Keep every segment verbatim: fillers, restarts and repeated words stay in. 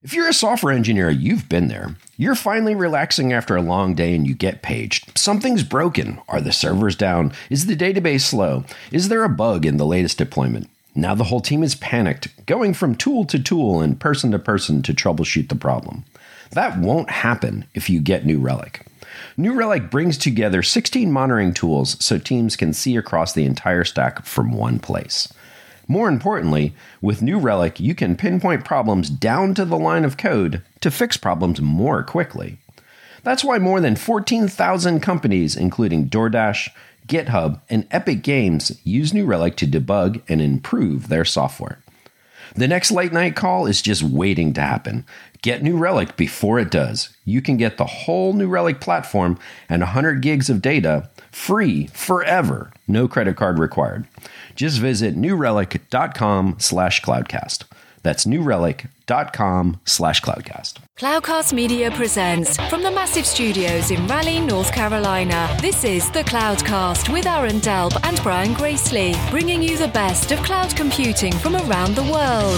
If you're a software engineer, you've been there. You're finally relaxing after a long day and you get paged. Something's broken. Are the servers down? Is the database slow? Is there a bug in the latest deployment? Now the whole team is panicked, going from tool to tool and person to person to troubleshoot the problem. That won't happen if you get New Relic. New Relic brings together sixteen monitoring tools so teams can see across the entire stack from one place. More importantly, with New Relic, you can pinpoint problems down to the line of code to fix problems more quickly. That's why more than fourteen thousand companies, including DoorDash, GitHub, and Epic Games, use New Relic to debug and improve their software. The next late night call is just waiting to happen. Get New Relic before it does. You can get the whole New Relic platform and one hundred gigs of data free forever. No credit card required. Just visit newrelic.com slash cloudcast. That's newrelic.com slash cloudcast. Cloudcast Media presents from the massive studios in Raleigh, North Carolina. This is the Cloudcast with Aaron Delp and Brian Gracely, bringing you the best of cloud computing from around the world.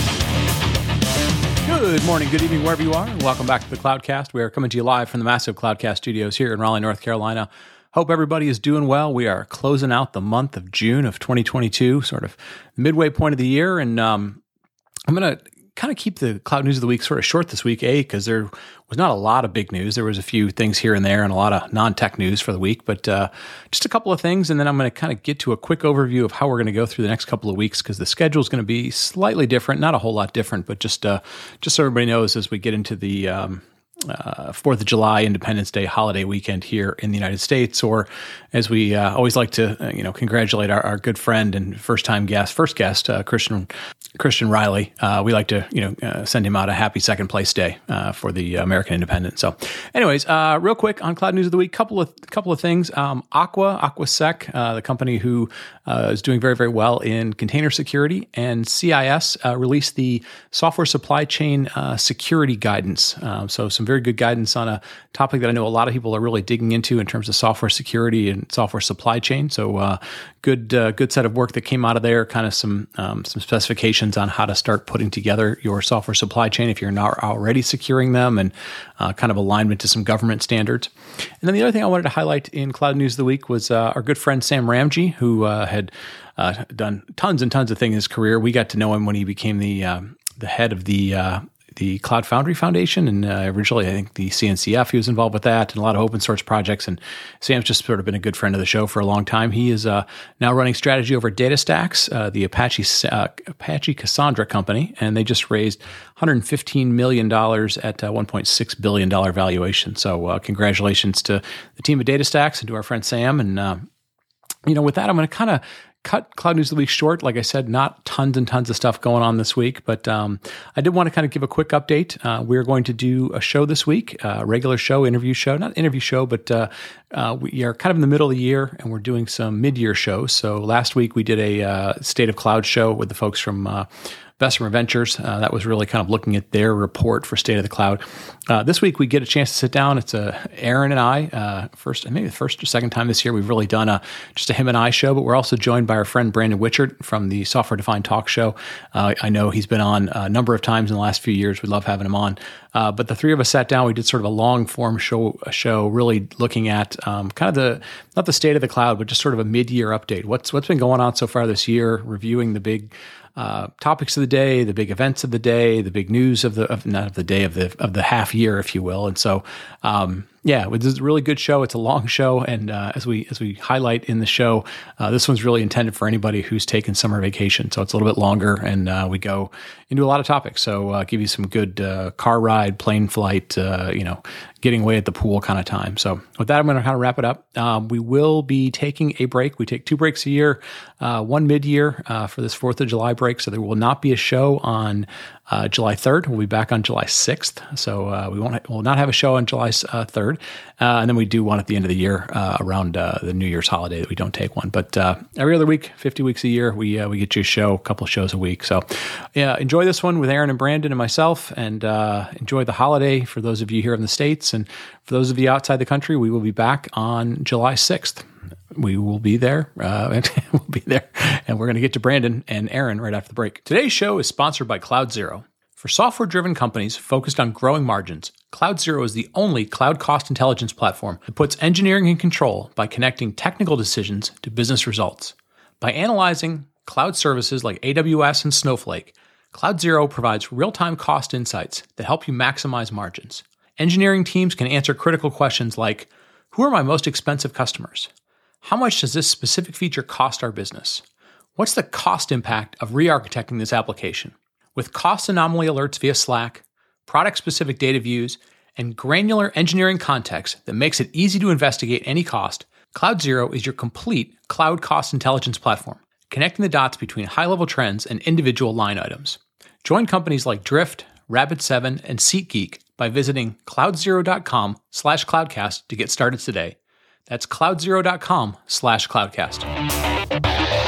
Good morning, good evening, wherever you are, and welcome back to the Cloudcast. We are coming to you live from the massive Cloudcast studios here in Raleigh, North Carolina. Hope everybody is doing well. We are closing out the month of June of twenty twenty-two, sort of midway point of the year, and um, I'm going to kind of keep the Cloud News of the Week sort of short this week, A, because there was not a lot of big news. There was a few things here and there and a lot of non-tech news for the week, but uh, just a couple of things, and then I'm going to kind of get to a quick overview of how we're going to go through the next couple of weeks, because the schedule is going to be slightly different, not a whole lot different, but just uh, just so everybody knows as we get into the um, uh, fourth of July, Independence Day holiday weekend here in the United States, or as we uh, always like to, uh, you know, congratulate our, our good friend and first-time guest, first guest, uh, Christian Christian Riley. Uh, we like to, you know, uh, send him out a happy second place day uh, for the American independence. So, anyways, uh, real quick on Cloud News of the Week, couple of couple of things. Um, Aqua, AquaSec, uh, the company who uh, is doing very very well in container security, and C I S uh, released the software supply chain uh, security guidance. Um, so, some very good guidance on a topic that I know a lot of people are really digging into in terms of software security and software supply chain. So, uh, good uh, good set of work that came out of there. Kind of some um, some specifications on how to start putting together your software supply chain if you're not already securing them, and uh, kind of alignment to some government standards. And then the other thing I wanted to highlight in Cloud News of the Week was uh, our good friend Sam Ramji, who uh, had uh, done tons and tons of things in his career. We got to know him when he became the um, the head of the uh, the Cloud Foundry Foundation, and uh, originally I think the C N C F, he was involved with that, and a lot of open source projects, and Sam's just sort of been a good friend of the show for a long time. He is uh, now running strategy over at DataStax, uh, the Apache uh, Apache Cassandra company, and they just raised one hundred fifteen million dollars at a one point six billion dollars valuation. So uh, congratulations to the team at DataStax and to our friend Sam, and uh, you know, with that, I'm going to kind of cut Cloud News of the Week short. Like I said, not tons and tons of stuff going on this week, but um, I did want to kind of give a quick update. Uh, we're going to do a show this week, a regular show, interview show, not interview show, but uh, uh, we are kind of in the middle of the year, and we're doing some mid-year shows. So last week we did a uh, State of Cloud show with the folks from uh, Bessemer Ventures. Uh, that was really kind of looking at their report for State of the Cloud. Uh, this week we get a chance to sit down. It's uh, Aaron and I, uh, first, maybe the first or second time this year we've really done a just a him and I show, but we're also joined by our friend Brandon Wichert from the Software Defined Talk Show. Uh, I know he's been on a number of times in the last few years. We love having him on. Uh, but the three of us sat down. We did sort of a long form show, a show really looking at um, kind of the, not the state of the cloud, but just sort of a mid-year update. What's What's been going on so far this year, reviewing the big Uh, topics of the day, the big events of the day, the big news of the of, not of the day of the of the half year, if you will. And so, um, yeah, it was a really good show. It's a long show, and uh, as we as we highlight in the show, uh, this one's really intended for anybody who's taken summer vacation. So it's a little bit longer, and uh, we go into a lot of topics. So uh, give you some good uh, car ride, plane flight, uh, you know, getting away at the pool kind of time. So with that, I'm going to kind of wrap it up. Um, we will be taking a break. We take two breaks a year, uh, one mid-year uh, for this fourth of July break. So there will not be a show on uh, July third. We'll be back on July sixth. So uh, we won't ha- we'll not have a show on July uh, third. Uh, and then we do one at the end of the year uh, around uh, the New Year's holiday that we don't take one. But uh, every other week, fifty weeks a year, we uh, we get you a show, a couple of shows a week. So yeah, enjoy this one with Aaron and Brandon and myself, and uh, enjoy the holiday for those of you here in the States. And for those of you outside the country, we will be back on July sixth. We will be there. Uh, and we'll be there. And we're going to get to Brandon and Aaron right after the break. Today's show is sponsored by CloudZero. For software-driven companies focused on growing margins, CloudZero is the only cloud cost intelligence platform that puts engineering in control by connecting technical decisions to business results. By analyzing cloud services like A W S and Snowflake, CloudZero provides real-time cost insights that help you maximize margins. Engineering teams can answer critical questions like, who are my most expensive customers? How much does this specific feature cost our business? What's the cost impact of re-architecting this application? With cost anomaly alerts via Slack, product-specific data views, and granular engineering context that makes it easy to investigate any cost, CloudZero is your complete cloud cost intelligence platform, connecting the dots between high-level trends and individual line items. Join companies like Drift, Rapid seven, and SeatGeek by visiting cloudzero.com slash cloudcast to get started today. That's cloudzero.com slash cloudcast.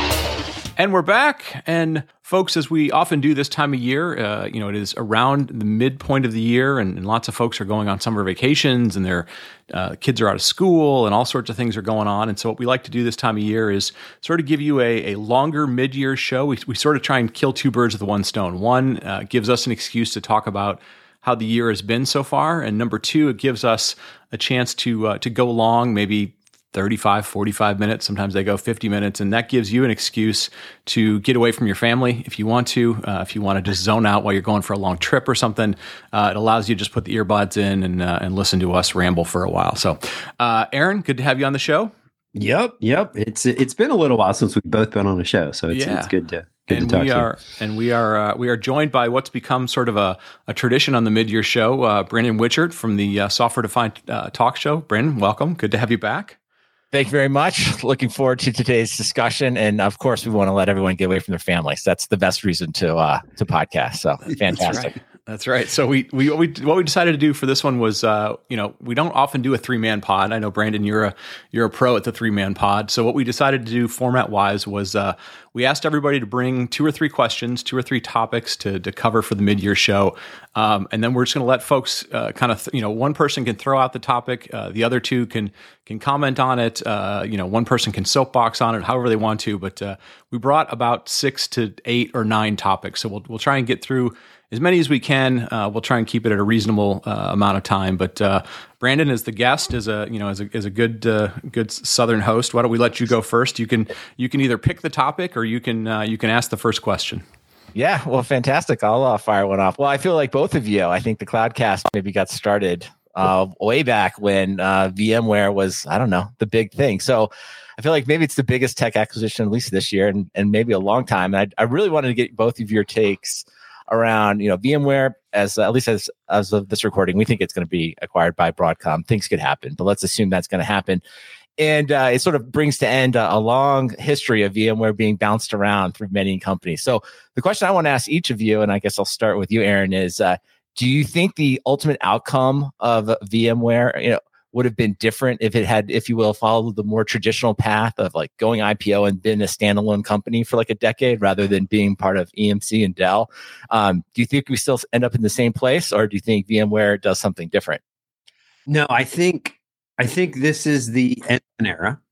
And we're back. And folks, as we often do this time of year, uh, you know, it is around the midpoint of the year, and, and lots of folks are going on summer vacations, and their uh, kids are out of school, and all sorts of things are going on. And so what we like to do this time of year is sort of give you a, a longer mid-year show. We, we sort of try and kill two birds with one stone. One uh, gives us an excuse to talk about how the year has been so far. And number two, it gives us a chance to uh, to go long, maybe thirty-five, forty-five minutes. Sometimes they go fifty minutes. And that gives you an excuse to get away from your family if you want to. Uh, if you want to just zone out while you're going for a long trip or something, uh, it allows you to just put the earbuds in and uh, and listen to us ramble for a while. So, uh, Aaron, good to have you on the show. Yep, yep. It's it's been a little while since we've both been on a show, so it's, yeah. it's good to good and to talk we to are you. and we are uh, we are joined by what's become sort of a, a tradition on the mid-year show, uh, Brandon Witchert from the uh, Software Defined uh, Talk Show. Brandon, welcome. Good to have you back. Thank you very much. Looking forward to today's discussion, and of course, we want to let everyone get away from their families. That's the best reason to uh, to podcast. So fantastic. That's right. That's right. So we, we what we what we decided to do for this one was, uh, you know, we don't often do a three man pod. I know, Brandon, you're a you're a pro at the three man pod. So what we decided to do format wise was uh, we asked everybody to bring two or three questions, two or three topics to to cover for the mid year show, um, and then we're just going to let folks uh, kind of th- you know one person can throw out the topic, uh, the other two can can comment on it. Uh, you know, one person can soapbox on it, however they want to. But uh, we brought about six to eight or nine topics, so we'll we'll try and get through as many as we can. Uh, we'll try and keep it at a reasonable uh, amount of time. But uh, Brandon, as the guest, is a you know as a as a good uh, good Southern host, why don't we let you go first? You can you can either pick the topic or you can uh, you can ask the first question. Yeah, well, fantastic. I'll uh, fire one off. Well, I feel like both of you. I think the Cloudcast maybe got started uh, way back when uh, VMware was, I don't know, the big thing. So I feel like maybe it's the biggest tech acquisition, at least this year, and, and maybe a long time. And I, I really wanted to get both of your takes around, you know, VMware, as uh, at least as as of this recording, we think it's going to be acquired by Broadcom. Things could happen, but let's assume that's going to happen. And uh, it sort of brings to end a, a long history of VMware being bounced around through many companies. So the question I want to ask each of you, and I guess I'll start with you, Aaron, is uh, do you think the ultimate outcome of VMware, you know, would have been different if it had, if you will, followed the more traditional path of like going I P O and been a standalone company for like a decade rather than being part of E M C and Dell? Um, do you think we still end up in the same place, or do you think VMware does something different? No, I think I think this is the end of an era,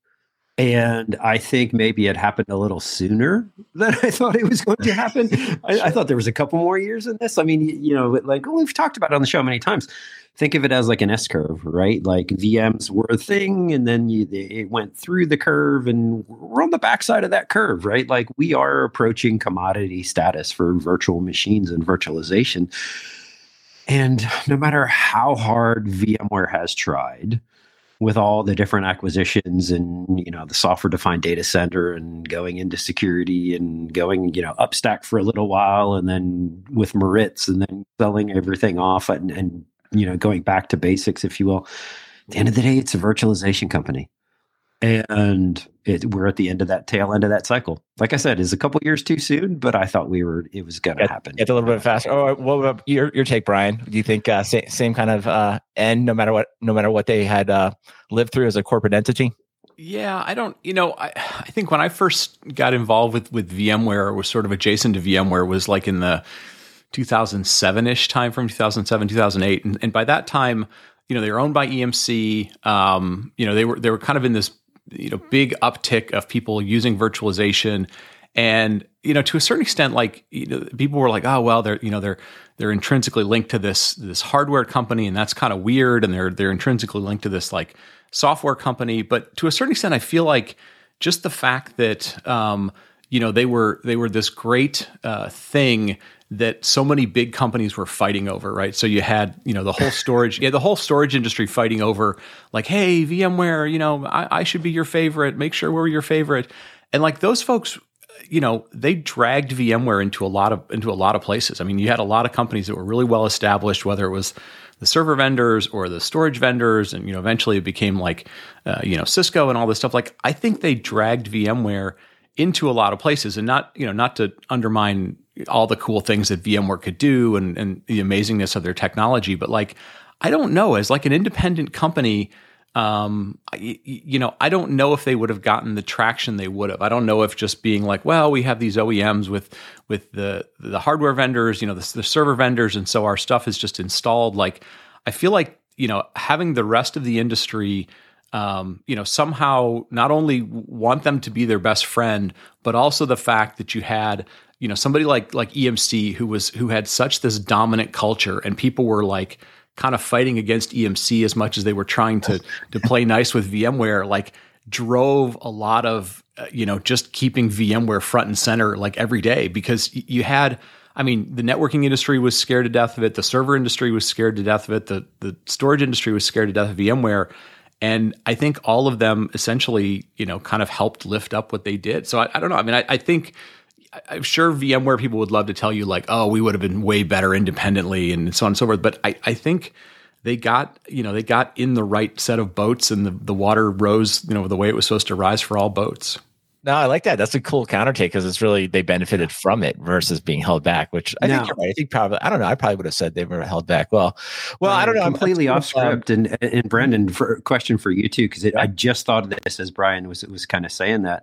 and I think maybe it happened a little sooner than I thought it was going to happen. I, I thought there was a couple more years in this. I mean, you, you know, like well, we've talked about it on the show many times. Think of it as like an S curve, right? Like V Ms were a thing, and then you, it went through the curve, and we're on the backside of that curve, right? Like we are approaching commodity status for virtual machines and virtualization. And no matter how hard VMware has tried with all the different acquisitions and, you know, the software defined data center and going into security and going, you know, upstack for a little while, and then with Maritz and then selling everything off and, and you know, going back to basics, if you will. At the end of the day, it's a virtualization company. And it, we're at the end of that tail end of that cycle. Like I said, it's a couple years too soon, but I thought we were, it was going to happen. It's a little bit faster. Oh, what about your, your take, Brian? Do you think uh, same, same kind of uh, end, no matter what, no matter what they had uh, lived through as a corporate entity? Yeah, I don't, you know, I, I think when I first got involved with, with VMware, or was sort of adjacent to VMware, was like in the two thousand seven-ish time from two thousand seven, two thousand eight. And, and by that time, you know, they were owned by E M C. Um, you know, they were, they were kind of in this, you know, big uptick of people using virtualization. And you know, to a certain extent, like, you know, people were like, oh, well, they're, you know, they're, they're intrinsically linked to this, this hardware company, and that's kind of weird. And they're, they're intrinsically linked to this like software company. But to a certain extent, I feel like just the fact that, um, you know, they were, they were this great uh, thing that so many big companies were fighting over, right? So you had, you know, the whole storage, yeah, the whole storage industry fighting over like, hey, VMware, you know, I, I should be your favorite. Make sure we're your favorite. And like those folks, you know, they dragged VMware into a lot of into a lot of places. I mean, you had a lot of companies that were really well established, whether it was the server vendors or the storage vendors, and you know, eventually it became like, uh, you know, Cisco and all this stuff. Like, I think they dragged VMware into a lot of places, and not, you know, not to undermine all the cool things that VMware could do and and the amazingness of their technology, but like, I don't know, as like an independent company. Um, you, you know, I don't know if they would have gotten the traction they would have. I don't know if just being like, well, we have these O E Ms with with the the hardware vendors, you know, the, the server vendors, and so our stuff is just installed. Like, I feel like, you know, having the rest of the industry, um, you know, somehow not only want them to be their best friend, but also the fact that you had, you know, somebody like like E M C who was who had such this dominant culture, and people were like kind of fighting against E M C as much as they were trying to to play nice with VMware, like drove a lot of, uh, you know, just keeping VMware front and center like every day, because y- you had, I mean, the networking industry was scared to death of it. The server industry was scared to death of it. The, the storage industry was scared to death of VMware. And I think all of them essentially, you know, kind of helped lift up what they did. So I, I don't know. I mean, I, I think, I'm sure VMware people would love to tell you like, oh, we would have been way better independently and so on and so forth. But I, I think they got, you know, they got in the right set of boats, and the, the water rose, you know, the way it was supposed to rise for all boats. No, I like that. That's a cool counter take, because it's really, they benefited from it versus being held back, which I no. think you're right. I think probably, I don't know. I probably would have said they were held back. Well, well, Brian, I don't know. Completely I'm, off script. Um, and, and Brendan, for a question for you too, because I just thought of this as Brian was, was kind of saying that.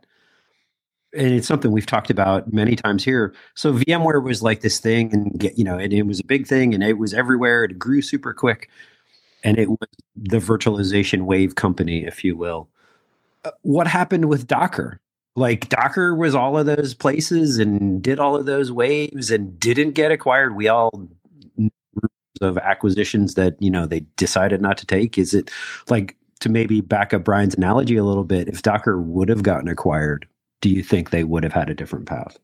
And it's something we've talked about many times here. So VMware was like this thing, and you know, and it was a big thing, and it was everywhere. It grew super quick, and it was the virtualization wave company, if you will. Uh, what happened with Docker? Like, Docker was all of those places and did all of those waves and didn't get acquired. We all know of acquisitions that, you know, they decided not to take. Is it like, to maybe back up Brian's analogy a little bit, if Docker would have gotten acquired, do you think they would have had a different path?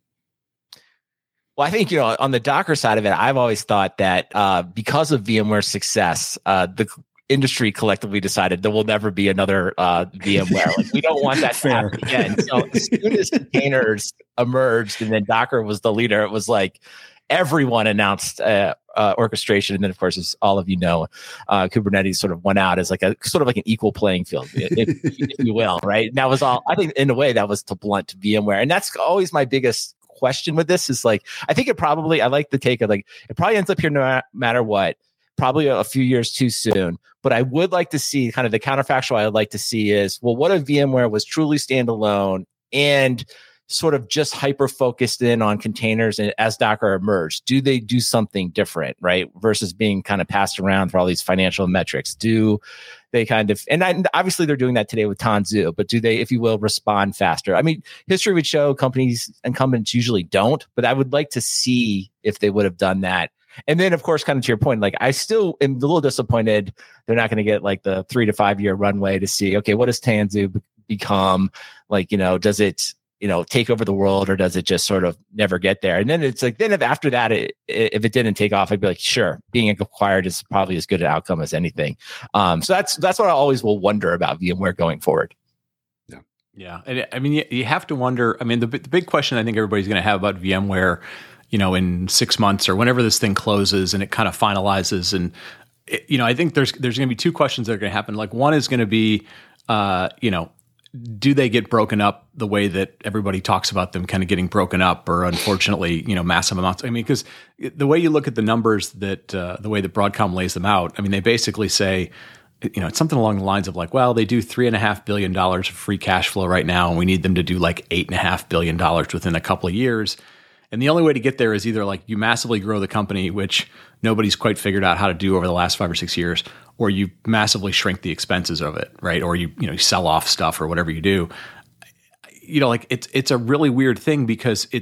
Well, I think, you know, on the Docker side of it, I've always thought that uh, because of VMware's success, uh, the industry collectively decided there will never be another uh, VMware. Like, we don't want that to happen again. So as soon as containers emerged and then Docker was the leader, it was like everyone announced uh, uh, orchestration. And then, of course, as all of you know, uh, Kubernetes sort of went out as like a sort of like an equal playing field, if, if you will, right? And that was all, I think in a way that was to blunt VMware. And that's always my biggest question with this is like, I think it probably, I like the take of like, it probably ends up here no matter what, probably a few years too soon. But I would like to see kind of the counterfactual I'd like to see is, well, what if VMware was truly standalone and sort of just hyper focused in on containers, and as Docker emerged, do they do something different, right? Versus being kind of passed around for all these financial metrics. Do they kind of, and I, obviously they're doing that today with Tanzu, but do they, if you will, respond faster? I mean, history would show companies, incumbents usually don't, but I would like to see if they would have done that. And then, of course, kind of to your point, like, I still am a little disappointed they're not going to get like the three to five year runway to see, okay, what does Tanzu become? Like, you know, does it, you know, take over the world, or does it just sort of never get there? And then it's like, then if after that, it, if it didn't take off, I'd be like, sure, being acquired is probably as good an outcome as anything. Um, so that's that's what I always will wonder about VMware going forward. Yeah, yeah, and I mean, you, you have to wonder. I mean, the the big question I think everybody's going to have about VMware, you know, in six months or whenever this thing closes and it kind of finalizes, and it, you know, I think there's there's going to be two questions that are going to happen. Like, one is going to be, uh, you know, do they get broken up the way that everybody talks about them kind of getting broken up, or unfortunately, you know, massive amounts? I mean, because the way you look at the numbers that uh, the way that Broadcom lays them out, I mean, they basically say, you know, it's something along the lines of like, well, they do three and a half billion dollars of free cash flow right now, and we need them to do like eight and a half billion dollars within a couple of years. And the only way to get there is either like you massively grow the company, which nobody's quite figured out how to do over the last five or six years, or you massively shrink the expenses of it, right? Or you, you know, you sell off stuff or whatever you do. You know, like it's it's a really weird thing, because it's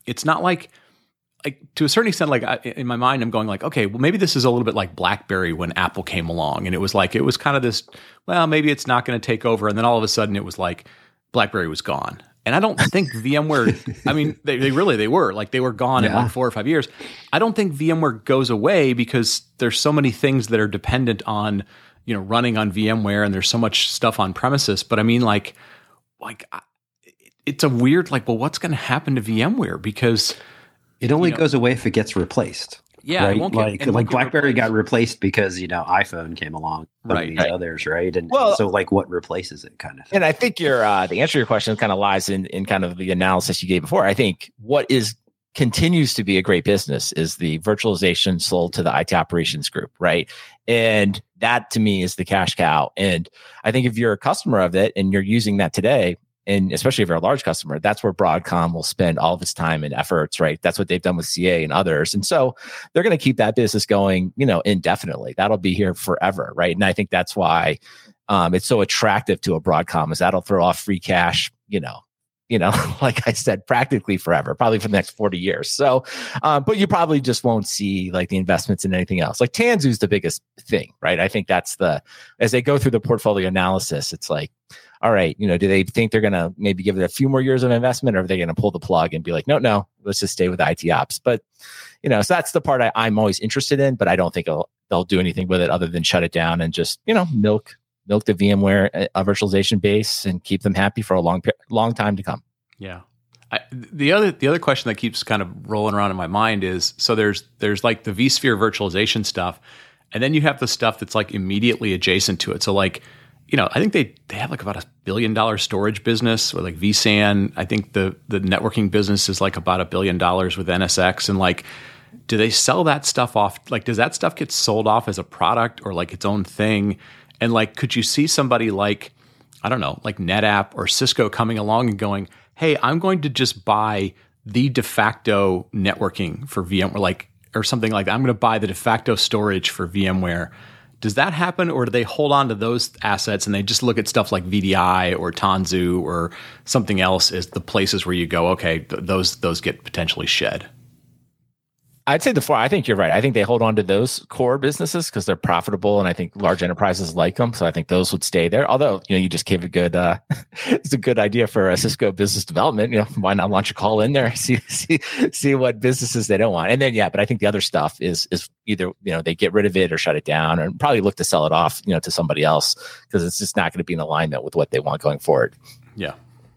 it's not like, like to a certain extent, like I, in my mind, I'm going like, okay, well, maybe this is a little bit like BlackBerry when Apple came along, and it was like, it was kind of this, well, maybe it's not going to take over. And then all of a sudden it was like BlackBerry was gone. And I don't think VMware, I mean, they, they really, they were like, they were gone yeah. in like four or five years. I don't think VMware goes away because there's so many things that are dependent on, you know, running on VMware, and there's so much stuff on premises. But I mean, like, like it's a weird, like, well, what's going to happen to VMware? Because it only you know, goes away if it gets replaced. Yeah, right? it won't like get, it like won't BlackBerry get got replaced because you know iPhone came along, right? These right. others, right? And well, so like what replaces it, kind of thing. And I think your uh, the answer to your question kind of lies in in kind of the analysis you gave before. I think what is continues to be a great business is the virtualization sold to the I T operations group, right? And that to me is the cash cow. And I think if you're a customer of it and you're using that today, and especially if you're a large customer, that's where Broadcom will spend all of its time and efforts, right? That's what they've done with C A and others. And so they're going to keep that business going, you know, indefinitely. That'll be here forever, right? And I think that's why um, it's so attractive to a Broadcom, is that'll throw off free cash, you know, you know, like I said, practically forever, probably for the next forty years. So, um, but you probably just won't see like the investments in anything else. Like Tanzu's the biggest thing, right? I think that's the, as they go through the portfolio analysis, it's like, all right, you know, do they think they're going to maybe give it a few more years of investment, or are they going to pull the plug and be like, no, no, let's just stay with I T ops? But, you know, so that's the part I, I'm always interested in, but I don't think it'll, they'll do anything with it other than shut it down and just, you know, milk, milk the VMware a virtualization base and keep them happy for a long, long time to come. Yeah. I, the other the other question that keeps kind of rolling around in my mind is, so there's there's like the vSphere virtualization stuff, and then you have the stuff that's like immediately adjacent to it. So like, you know, I think they they have like about a billion dollar storage business with like vSAN. I think the the networking business is like about a billion dollars with N S X. And like, do they sell that stuff off? Like, does that stuff get sold off as a product or like its own thing? And like, could you see somebody like, I don't know, like NetApp or Cisco coming along and going, hey, I'm going to just buy the de facto networking for VMware, like, or something like that. I'm going to buy the de facto storage for VMware. Does that happen, or do they hold on to those assets and they just look at stuff like V D I or Tanzu or something else as the places where you go, okay, th- those those get potentially shed? I'd say the four. I think you're right. I think they hold on to those core businesses because they're profitable, and I think large enterprises like them. So I think those would stay there. Although, you know, you just gave a good, uh, it's a good idea for a Cisco business development. You know, why not launch a call in there, see see see what businesses they don't want, and then yeah. But I think the other stuff is is either, you know, they get rid of it or shut it down, or probably look to sell it off, you know, to somebody else, because it's just not going to be in alignment with what they want going forward. Yeah.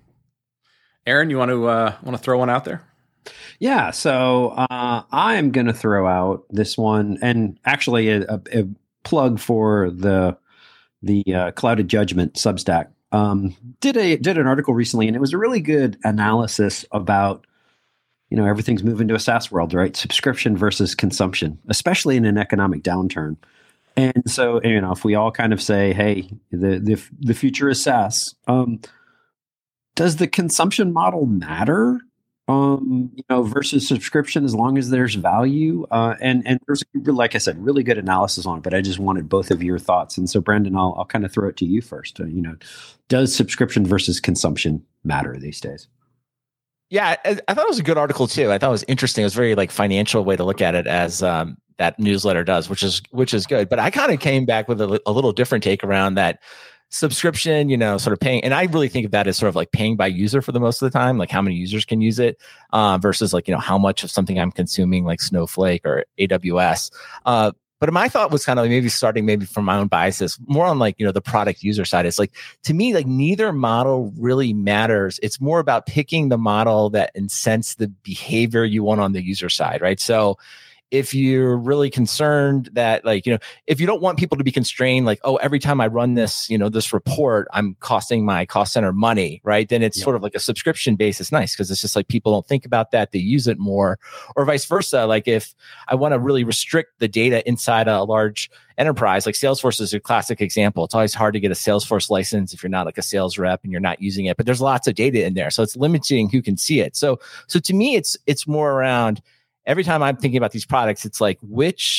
Aaron, you want to uh, want to throw one out there? Yeah, so uh, I'm going to throw out this one, and actually a, a, a plug for the the uh, Clouded Judgment Substack. Um, did a did an article recently, and it was a really good analysis about, you know, everything's moving to a SaaS world, right? Subscription versus consumption, especially in an economic downturn. And so, you know, if we all kind of say, hey, the the, the future is SaaS, um, does the consumption model matter? Um, you know, versus subscription, as long as there's value. Uh, and and there's, like I said, really good analysis on it. But I just wanted both of your thoughts. And so, Brendan, I'll I'll kind of throw it to you first. Uh, you know, does subscription versus consumption matter these days? Yeah, I, I thought it was a good article too. I thought it was interesting. It was a very like financial way to look at it, as um, that newsletter does, which is which is good. But I kind of came back with a, a little different take around that. Subscription, you know, sort of paying, and I really think of that as sort of like paying by user for the most of the time, like how many users can use it, uh, versus like, you know, how much of something I'm consuming, like Snowflake or A W S. Uh, but my thought was kind of maybe starting maybe from my own biases, more on like, you know, the product user side. It's like, to me, like neither model really matters. It's more about picking the model that incents the behavior you want on the user side, right? So if you're really concerned that, like, you know, if you don't want people to be constrained, like, oh, every time I run this, you know, this report, I'm costing my cost center money, right? Then it's yeah. sort of like a subscription base. It's nice because it's just like people don't think about that. They use it more, or vice versa. Like if I want to really restrict the data inside a large enterprise, like Salesforce is a classic example. It's always hard to get a Salesforce license if you're not like a sales rep and you're not using it, but there's lots of data in there. So it's limiting who can see it. So, so to me, it's, it's more around, every time I'm thinking about these products, it's like, which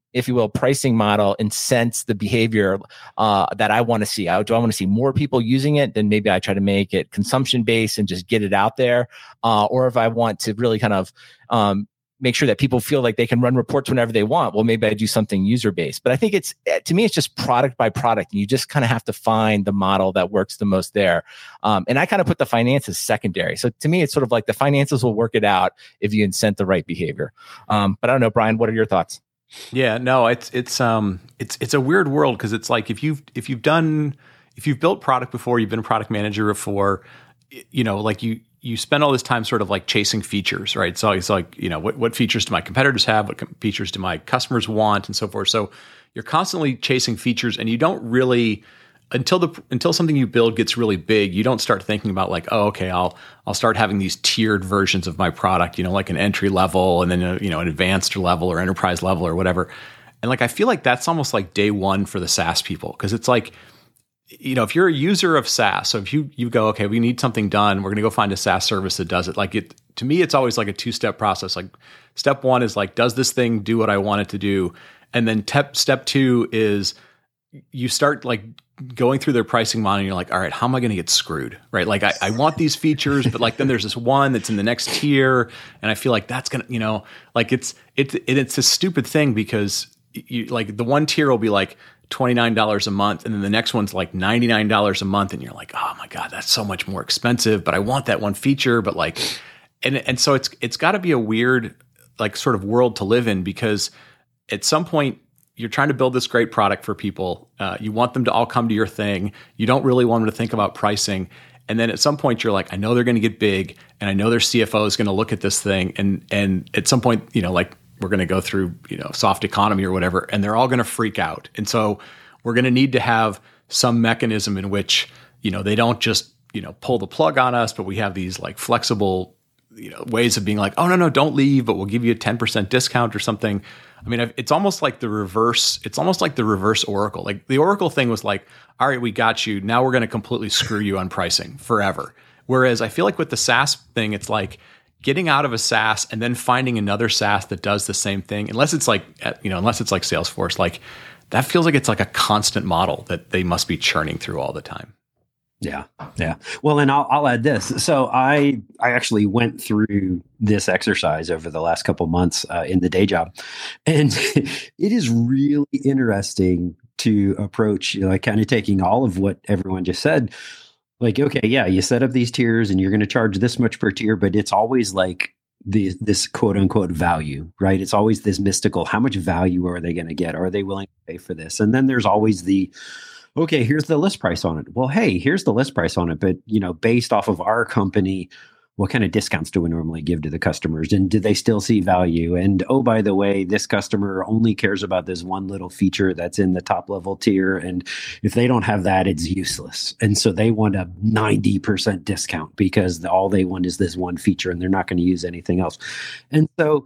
if you will, pricing model incents the behavior uh, that I want to see. I, do I want to see more people using it? Then maybe I try to make it consumption based and just get it out there. Uh, or if I want to really kind of um, make sure that people feel like they can run reports whenever they want, well, maybe I do something user based. But I think it's, to me, it's just product by product. And you just kind of have to find the model that works the most there. Um, and I kind of put the finances secondary. So to me, it's sort of like the finances will work it out if you incent the right behavior. Um, but I don't know, Brian, what are your thoughts? Yeah, no, it's it's um it's it's a weird world because it's like if you've if you've done if you've built product before, you've been a product manager before, you know, like you you spend all this time sort of like chasing features, right? So it's like, you know, what what features do my competitors have? What com- features do my customers want, and so forth. So you're constantly chasing features, and you don't really until the until something you build gets really big, you don't start thinking about like, oh, okay, I'll I'll start having these tiered versions of my product, you know, like an entry level and then a, you know, an advanced level or enterprise level or whatever. And like I feel like that's almost like day one for the SaaS people, because it's like, you know, if you're a user of SaaS, so if you you go, okay, we need something done, we're going to go find a SaaS service that does it. Like it to me, it's always like a two-step process. Like step one is like, does this thing do what I want it to do? And then te- step two is you start like going through their pricing model and you're like, all right, how am I going to get screwed? Right. Like I, I want these features, but like, then there's this one that's in the next tier. And I feel like that's going to, you know, like it's, it's, it's a stupid thing because you like the one tier will be like twenty-nine dollars a month. And then the next one's like ninety-nine dollars a month. And you're like, oh my God, that's so much more expensive, but I want that one feature. But like, and, and so it's, it's gotta be a weird, like sort of world to live in, because at some point, you're trying to build this great product for people. Uh, you want them to all come to your thing. You don't really want them to think about pricing. And then at some point you're like, I know they're going to get big and I know their C F O is going to look at this thing. And, and at some point, you know, like we're going to go through, you know, soft economy or whatever, and they're all going to freak out. And so we're going to need to have some mechanism in which, you know, they don't just, you know, pull the plug on us, but we have these like flexible, you know, ways of being like, oh no, no, don't leave, but we'll give you a ten percent discount or something. I mean, it's almost like the reverse. It's almost like the reverse Oracle. Like the Oracle thing was like, all right, we got you. Now we're going to completely screw you on pricing forever. Whereas I feel like with the SaaS thing, it's like getting out of a SaaS and then finding another SaaS that does the same thing. Unless it's like, you know, unless it's like Salesforce, like that feels like it's like a constant model that they must be churning through all the time. Yeah. Yeah. Well, and I'll, I'll add this. So I, I actually went through this exercise over the last couple months uh, in the day job, and it is really interesting to approach, you know, like kind of taking all of what everyone just said. Like, okay, yeah, you set up these tiers and you're going to charge this much per tier, but it's always like the, this quote unquote value, right? It's always this mystical, how much value are they going to get? Are they willing to pay for this? And then there's always the, okay, here's the list price on it. Well, hey, here's the list price on it, but you know, based off of our company, what kind of discounts do we normally give to the customers? And do they still see value? And oh, by the way, this customer only cares about this one little feature that's in the top level tier. And if they don't have that, it's useless. And so they want a ninety percent discount because all they want is this one feature and they're not going to use anything else. And so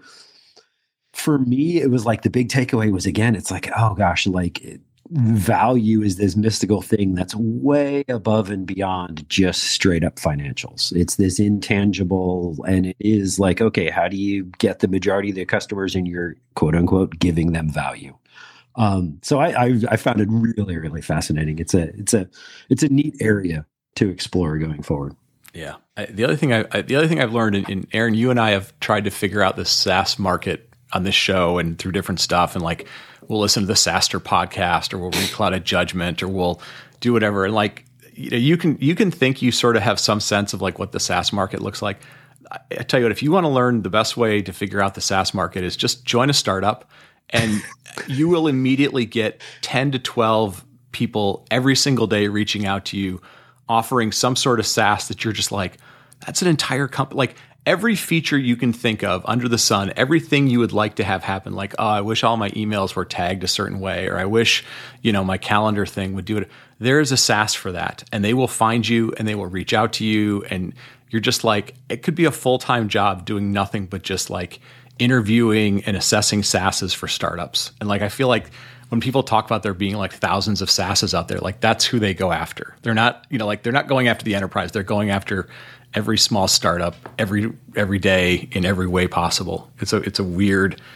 for me, it was like the big takeaway was, again, it's like, oh gosh, like it, value is this mystical thing that's way above and beyond just straight up financials. It's this intangible, and it is like, okay, how do you get the majority of the customers in your quote unquote giving them value? Um, so I, I, I found it really, really fascinating. It's a, it's a, it's a neat area to explore going forward. Yeah. I, the other thing I, I, the other thing I've learned, in, in Aaron, you and I have tried to figure out the SaaS market on this show and through different stuff, and like, we'll listen to the SaaStr podcast, or we'll read Cloud at Judgment, or we'll do whatever. And like, you know, you can, you can think you sort of have some sense of like what the SaaS market looks like. I, I tell you what, if you want to learn the best way to figure out the SaaS market is just join a startup, and you will immediately get ten to twelve people every single day reaching out to you, offering some sort of SaaS that you're just like, that's an entire company. Like, every feature you can think of under the sun, everything you would like to have happen, like, oh, I wish all my emails were tagged a certain way, or I wish, you know, my calendar thing would do it. There is a SaaS for that, and they will find you and they will reach out to you, and you're just like, it could be a full-time job doing nothing but just like interviewing and assessing SaaSes for startups. And like, I feel like when people talk about there being like thousands of SaaSes out there, like that's who they go after. They're not, you know, like they're not going after the enterprise. They're going after every small startup every every day in every way possible. It's a it's a weird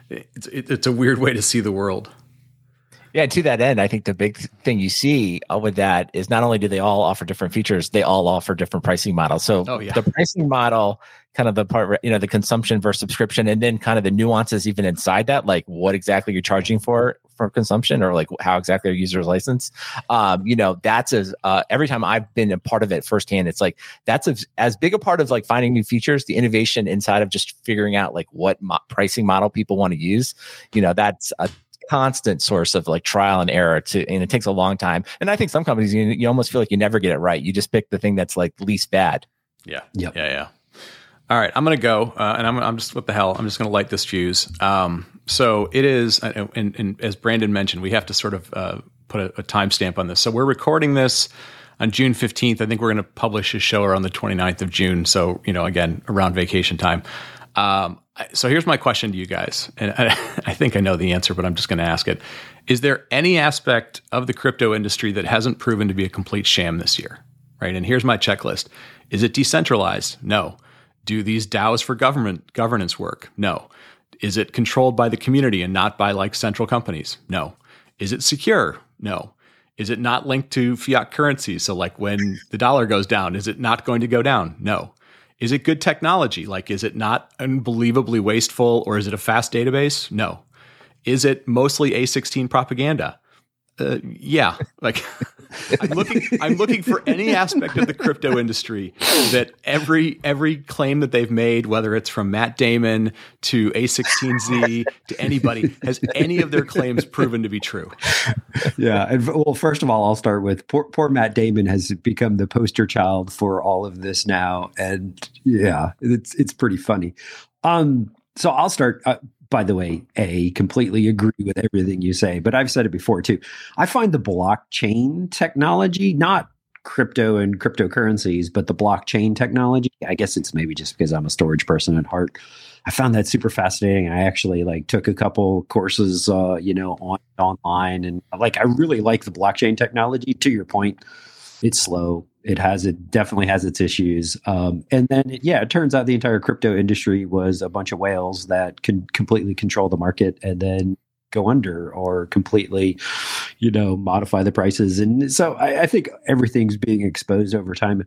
it's it's a weird way to see the world. Yeah, to that end, I think the big thing you see with that is not only do they all offer different features, they all offer different pricing models. So oh, yeah. the pricing model, kind of the part, you know, the consumption versus subscription, and then kind of the nuances even inside that, like what exactly you're charging for for consumption, or like how exactly a user's license. Um, you know, that's as uh, every time I've been a part of it firsthand, it's like that's as, as big a part of like finding new features, the innovation inside of just figuring out like what mo- pricing model people want to use. You know, that's a constant source of like trial and error to, and it takes a long time. And I think some companies, you, you almost feel like you never get it right. You just pick the thing that's like least bad. Yeah. Yep. Yeah. Yeah. All right. I'm going to go uh, and I'm, I'm just, what the hell? I'm just going to light this fuse. Um, so it is, and, and, and as Brandon mentioned, we have to sort of uh, put a, a timestamp on this. So we're recording this on June fifteenth. I think we're going to publish a show around the twenty-ninth of June. So, you know, again, around vacation time. Um, so here's my question to you guys. And I, I think I know the answer, but I'm just going to ask it. Is there any aspect of the crypto industry that hasn't proven to be a complete sham this year? Right. And here's my checklist. Is it decentralized? No. Do these DAOs for government governance work? No. Is it controlled by the community and not by like central companies? No. Is it secure? No. Is it not linked to fiat currency? So like when the dollar goes down, is it not going to go down? No. Is it good technology? Like, is it not unbelievably wasteful, or is it a fast database? No. Is it mostly A sixteen propaganda? Uh, yeah. Like, I'm looking. I'm looking for any aspect of the crypto industry that every every claim that they've made, whether it's from Matt Damon to A sixteen Z to anybody, has any of their claims proven to be true? Yeah. And well, first of all, I'll start with poor, poor Matt Damon has become the poster child for all of this now, and yeah, it's it's pretty funny. Um, so I'll start. Uh, By the way, A, completely agree with everything you say, but I've said it before too. I find the blockchain technology, not crypto and cryptocurrencies, but the blockchain technology, I guess it's maybe just because I'm a storage person at heart. I found that super fascinating. I actually like took a couple courses, uh, you know, on online, and like I really like the blockchain technology. To your point, it's slow. It has it definitely has its issues. Um, and then, it, yeah, it turns out the entire crypto industry was a bunch of whales that can completely control the market and then go under or completely, you know, modify the prices. And so I, I think everything's being exposed over time.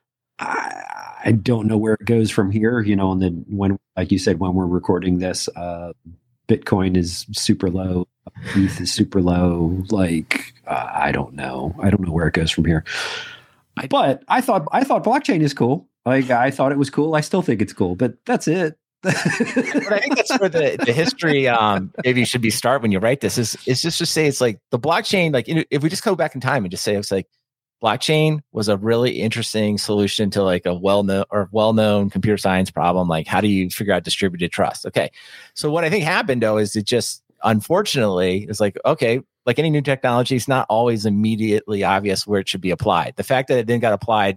I, I don't know where it goes from here. You know, and then when, like you said, when we're recording this, uh, Bitcoin is super low. E T H is super low. Like, uh, I don't know. I don't know where it goes from here. But I thought I thought blockchain is cool. Like I thought it was cool. I still think it's cool, but that's it. But I think that's where the, the history um, maybe should be start when you write this is is just to say it's like the blockchain. Like if we just go back in time and just say it's like blockchain was a really interesting solution to like a well known or well known computer science problem. Like how do you figure out distributed trust? Okay, so what I think happened though is it just unfortunately is like okay. Like any new technology, it's not always immediately obvious where it should be applied. The fact that it then got applied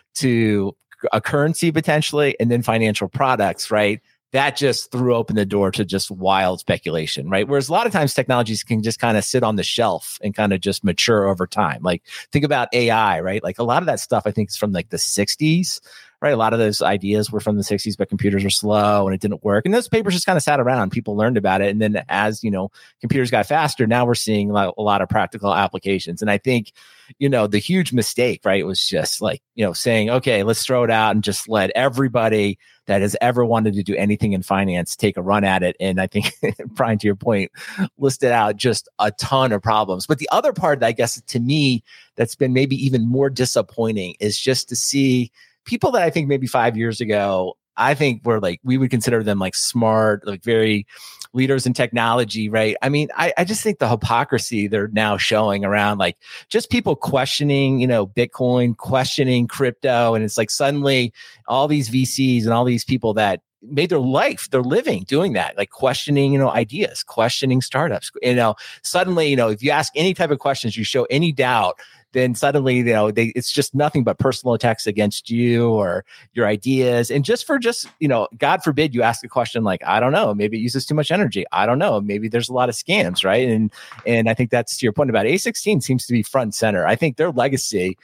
to a currency potentially and then financial products, right? That just threw open the door to just wild speculation, right? Whereas a lot of times technologies can just kind of sit on the shelf and kind of just mature over time. Like think about A I, right? Like a lot of that stuff I think is from like the sixties, right? A lot of those ideas were from the sixties, but computers were slow and it didn't work. And those papers just kind of sat around. People learned about it. And then as, you know, computers got faster, now we're seeing a lot of practical applications. And I think, you know, the huge mistake, right, was just like, you know, saying, okay, let's throw it out and just let everybody that has ever wanted to do anything in finance take a run at it. And I think, Brian, to your point, listed out just a ton of problems. But the other part, I guess, to me, that's been maybe even more disappointing is just to see people that I think maybe five years ago, I think were like, we would consider them like smart, like very leaders in technology, right? I mean, I, I just think the hypocrisy they're now showing around like just people questioning, you know, Bitcoin, questioning crypto. And it's like suddenly all these V Cs and all these people that made their life, their living doing that, like questioning, you know, ideas, questioning startups, you know, suddenly, you know, if you ask any type of questions, you show any doubt, then suddenly, you know, they, it's just nothing but personal attacks against you or your ideas. And just for just, you know, God forbid you ask a question like, I don't know, maybe it uses too much energy. I don't know. Maybe there's a lot of scams, right? And and I think that's to your point about A sixteen seems to be front and center. I think their legacy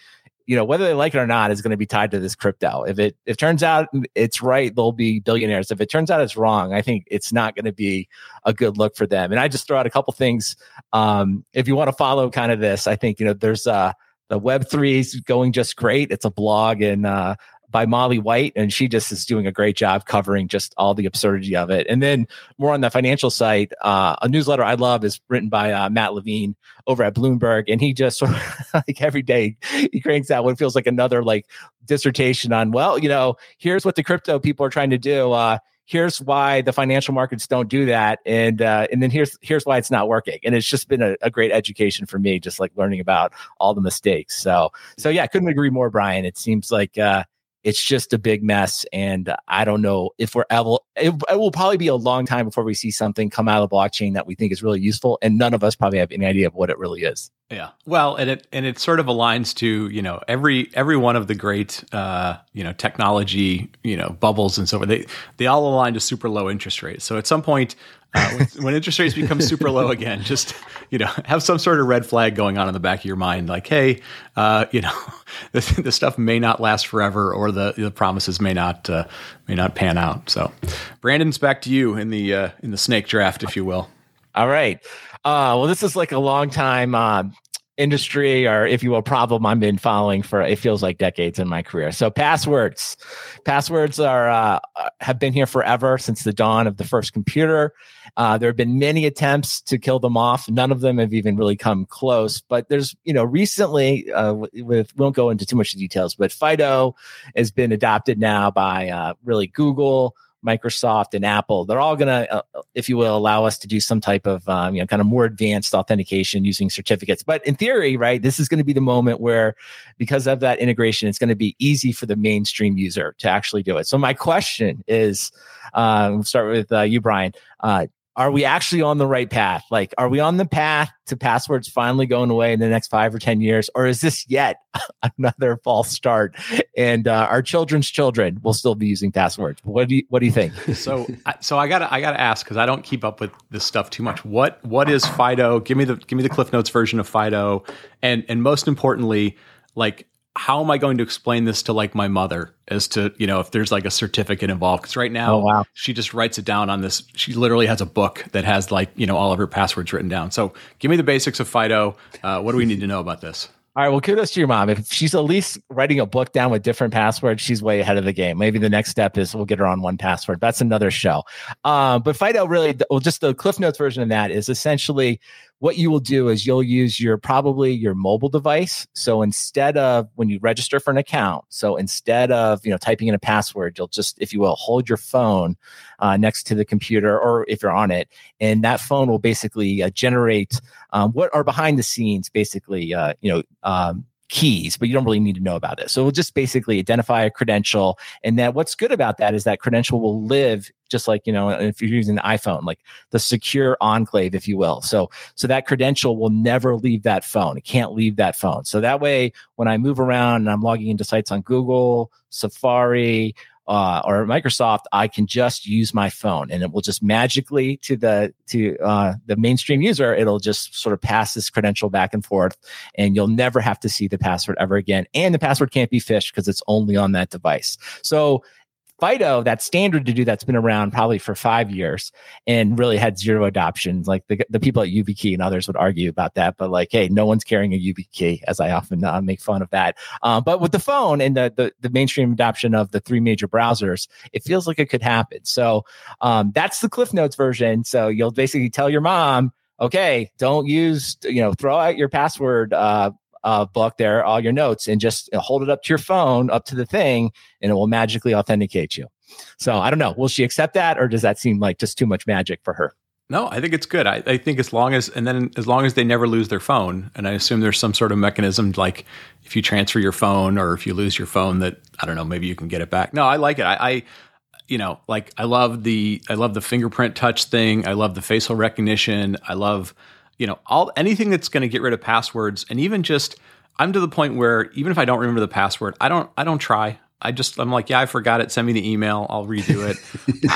you know, whether they like it or not is going to be tied to this crypto. If it if it turns out it's right, they'll be billionaires. If it turns out it's wrong, I think it's not going to be a good look for them. And I just throw out a couple things. Um, if you want to follow kind of this, I think, you know, there's uh, the Web three is going just great. It's a blog and uh, by Molly White, and she just is doing a great job covering just all the absurdity of it. And then more on the financial side, uh, a newsletter I love is written by uh, Matt Levine over at Bloomberg, and he just sort of like every day he cranks out what feels like another like dissertation on, well, you know, here's what the crypto people are trying to do. Uh, here's why the financial markets don't do that, and uh, and then here's here's why it's not working. And it's just been a, a great education for me, just like learning about all the mistakes. So so yeah, I couldn't agree more, Brian. It seems like uh, it's just a big mess, and I don't know if we're able. It, it will probably be a long time before we see something come out of the blockchain that we think is really useful, and none of us probably have any idea of what it really is. Yeah, well, and it and it sort of aligns to, you know, every every one of the great uh, you know technology you know bubbles and so forth. They they all align to super low interest rates. So at some point, uh, when, when interest rates become super low again, just you know have some sort of red flag going on in the back of your mind, like, hey, uh, you know, this the stuff may not last forever, or the the promises may not uh, may not pan out. So, Brandon's back to you in the uh, in the snake draft, if you will. All right. Uh, well, this is like a long time uh, industry, or if you will, problem I've been following for, it feels like decades in my career. So passwords, passwords are uh, have been here forever, since the dawn of the first computer. Uh, there have been many attempts to kill them off. None of them have even really come close. But there's, you know, recently, uh, with we won't go into too much details, but FIDO has been adopted now by uh, really Google, Microsoft, and Apple. They're all going to, uh, if you will, allow us to do some type of, um, you know, kind of more advanced authentication using certificates. But in theory, right, this is going to be the moment where, because of that integration, it's going to be easy for the mainstream user to actually do it. So my question is, uh, we'll start with uh, you, Brian. Uh, Are we actually on the right path? Like, are we on the path to passwords finally going away in the next five or ten years? Or is this yet another false start? And uh, our children's children will still be using passwords. What do you, what do you think? So, so I gotta, I gotta ask, because I don't keep up with this stuff too much. What, what is FIDO? Give me the, give me the Cliff Notes version of FIDO. And, and most importantly, like, how am I going to explain this to like my mother as to, you know, if there's like a certificate involved? Because right now, oh, wow. she just writes it down on this. She literally has a book that has like, you know, all of her passwords written down. So give me the basics of FIDO. Uh, what do we need to know about this? All right. Well, kudos to your mom. If she's at least writing a book down with different passwords, she's way ahead of the game. Maybe the next step is we'll get her on one password. That's another show. Um, but FIDO really, well, just the Cliff Notes version of that is essentially what you will do is you'll use your probably your mobile device. So instead of when you register for an account, so instead of, you know, typing in a password, you'll just, if you will, hold your phone uh, next to the computer, or if you're on it, and that phone will basically uh, generate um, what are behind the scenes, basically, uh, you know, um, keys, but you don't really need to know about it. So we'll just basically identify a credential. And that what's good about that is that credential will live just like, you know, if you're using an iPhone, like the secure enclave, if you will. So, so that credential will never leave that phone. It can't leave that phone. So that way, when I move around and I'm logging into sites on Google, Safari, Uh, or Microsoft, I can just use my phone, and it will just magically to the to uh, the mainstream user. It'll just sort of pass this credential back and forth, and you'll never have to see the password ever again. And the password can't be phished because it's only on that device. So FIDO, that standard to do that's been around probably for five years and really had zero adoption. Like the, the people at YubiKey and others would argue about that, but like, hey, no one's carrying a YubiKey, as I often uh, make fun of that. Um, but with the phone and the, the the mainstream adoption of the three major browsers, it feels like it could happen. So um, that's the Cliff Notes version. So you'll basically tell your mom, okay, don't use, you know, throw out your password uh, Uh, book there, all your notes, and just you know, hold it up to your phone, up to the thing, and it will magically authenticate you. So I don't know. Will she accept that, or does that seem like just too much magic for her? No, I think it's good. I, I think as long as, and then as long as they never lose their phone, and I assume there's some sort of mechanism, like if you transfer your phone or if you lose your phone, that I don't know, maybe you can get it back. No, I like it. I, I you know, like I love the, I love the fingerprint touch thing. I love the facial recognition. I love, you know, all anything that's going to get rid of passwords. And even just, I'm to the point where even if I don't remember the password, I don't, I don't try. I just, I'm like, yeah, I forgot it. Send me the email. I'll redo it.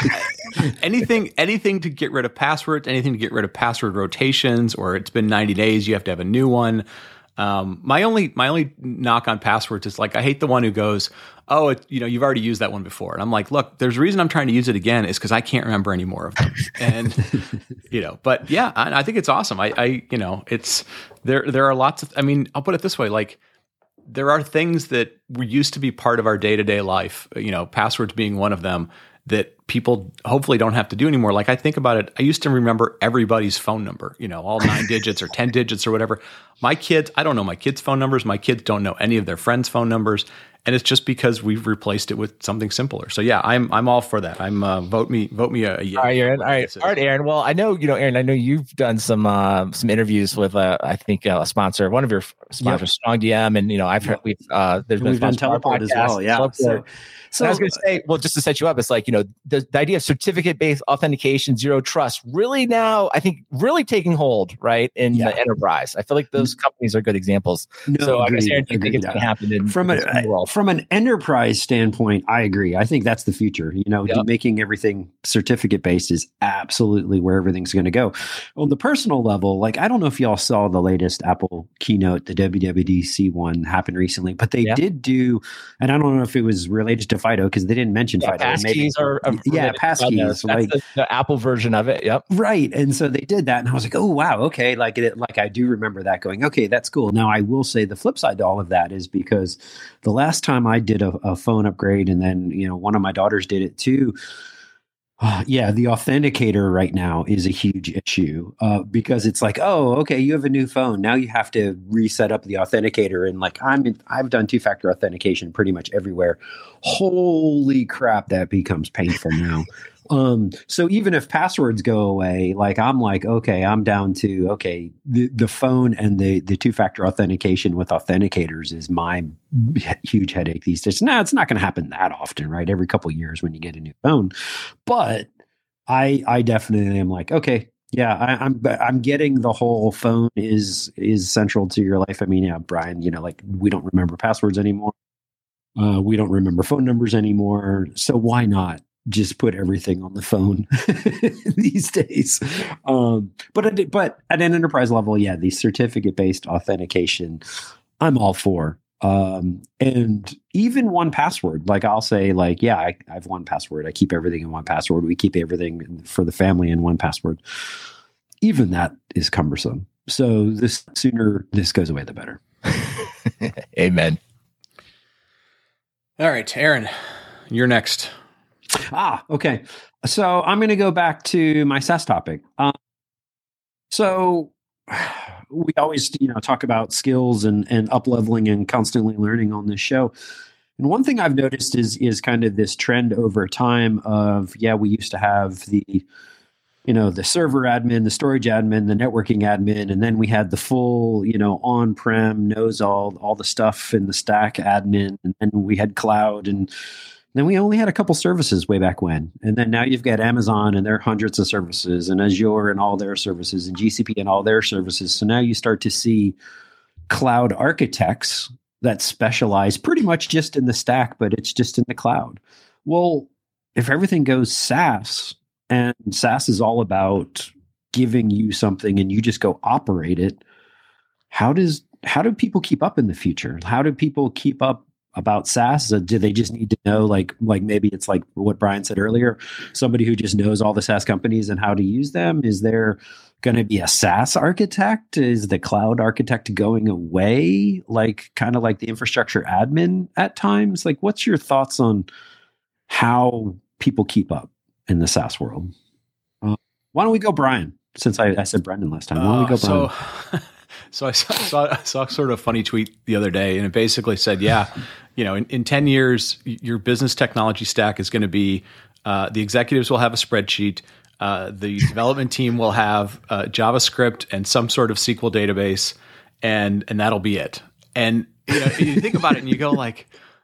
anything, anything to get rid of passwords, anything to get rid of password rotations, or it's been ninety days, you have to have a new one. Um, my only my only knock on passwords is like I hate the one who goes, oh, it, you know, you've already used that one before, and I'm like, look, there's a reason I'm trying to use it again is because I can't remember any more of them, and you know, but yeah, I, I think it's awesome. I, I, you know, it's there. There are lots of. I mean, I'll put it this way, like there are things that were used to be part of our day to day life. You know, passwords being one of them that people hopefully don't have to do anymore. Like I think about it, I used to remember everybody's phone number, you know, all nine digits or ten digits or whatever. My kids, I don't know my kids' phone numbers. My kids don't know any of their friends' phone numbers. And it's just because we've replaced it with something simpler. So yeah, I'm I'm all for that. I'm uh, vote me vote me a, a yeah. All right, Aaron. All right, all right, Aaron. Well, I know you know, Aaron. I know you've done some uh, some interviews with uh, I think uh, a sponsor, one of your sponsors, yep. Strong D M, and you know I've heard we've uh, there's been we've done Teleport as well. Yeah. So, so I was going to say, well, just to set you up, it's like, you know, the, the idea of certificate-based authentication, zero trust, really now, I think, really taking hold, right, in yeah. the enterprise. I feel like those companies are good examples. No, so agreed. I guess, Aaron, do you think it's going to happen in from in a world? From an enterprise standpoint, I agree. I think that's the future. You know, yep. making everything certificate-based is absolutely where everything's going to go. On the personal level, like, I don't know if y'all saw the latest Apple keynote, the W W D C one happened recently, but they yeah. did do, and I don't know if it was related to FIDO because they didn't mention yeah, FIDO. Passkeys are, are yeah, passkeys. Like the, the Apple version of it. Yep. Right. And so they did that, and I was like, oh wow, okay. Like it, like I do remember that going, okay, that's cool. Now I will say the flip side to all of that is because the last time I did a, a phone upgrade, and then you know one of my daughters did it too. Uh, yeah, the authenticator right now is a huge issue uh, because it's like, oh, okay, you have a new phone. Now you have to reset up the authenticator. And like, I'm in, I've done two-factor authentication pretty much everywhere. Holy crap, that becomes painful now. Um, so even if passwords go away, like I'm like, okay, I'm down to, okay, the, the phone and the, the two-factor authentication with authenticators is my huge headache these days. Now it's not going to happen that often, right? Every couple of years when you get a new phone, but I, I definitely am like, okay, yeah, I, I'm, I'm getting the whole phone is, is central to your life. I mean, yeah, Brian, you know, like we don't remember passwords anymore. Uh, we don't remember phone numbers anymore. So why not just put everything on the phone these days? Um, but at, but at an enterprise level, yeah, the certificate-based authentication, I'm all for. Um, and even one password, like I'll say like, yeah, I, I have one password. I keep everything in one password. We keep everything for the family in one password. Even that is cumbersome. So the sooner this goes away, the better. Amen. All right, Aaron, you're next. Ah, okay. So I'm going to go back to my SaaS topic. Um, so we always, you know, talk about skills and, and up-leveling and constantly learning on this show. And one thing I've noticed is is kind of this trend over time of, yeah, we used to have the, you know, the server admin, the storage admin, the networking admin, and then we had the full, you know, on-prem, knows all, all the stuff in the stack admin, and then we had cloud, and then we only had a couple services way back when. And then now you've got Amazon and their hundreds of services, and Azure and all their services, and G C P and all their services. So now you start to see cloud architects that specialize pretty much just in the stack, but it's just in the cloud. Well, if everything goes SaaS, and SaaS is all about giving you something and you just go operate it, how does how do people keep up in the future? How do people keep up about SaaS? Do they just need to know, like, like maybe it's like what Brian said earlier, somebody who just knows all the SaaS companies and how to use them? Is there going to be a SaaS architect? Is the cloud architect going away? Like, kind of like the infrastructure admin at times? Like, what's your thoughts on how people keep up in the SaaS world? Uh, why don't we go Brian? Since I, I said Brendan last time, why don't we go Brian? Uh, so- So I saw, saw, I saw sort of a funny tweet the other day, and it basically said, yeah, you know, in, in ten years, your business technology stack is going to be, uh, the executives will have a spreadsheet, uh, the development team will have uh, JavaScript and some sort of S Q L database, and and that'll be it. And you know, you think about it and you go like,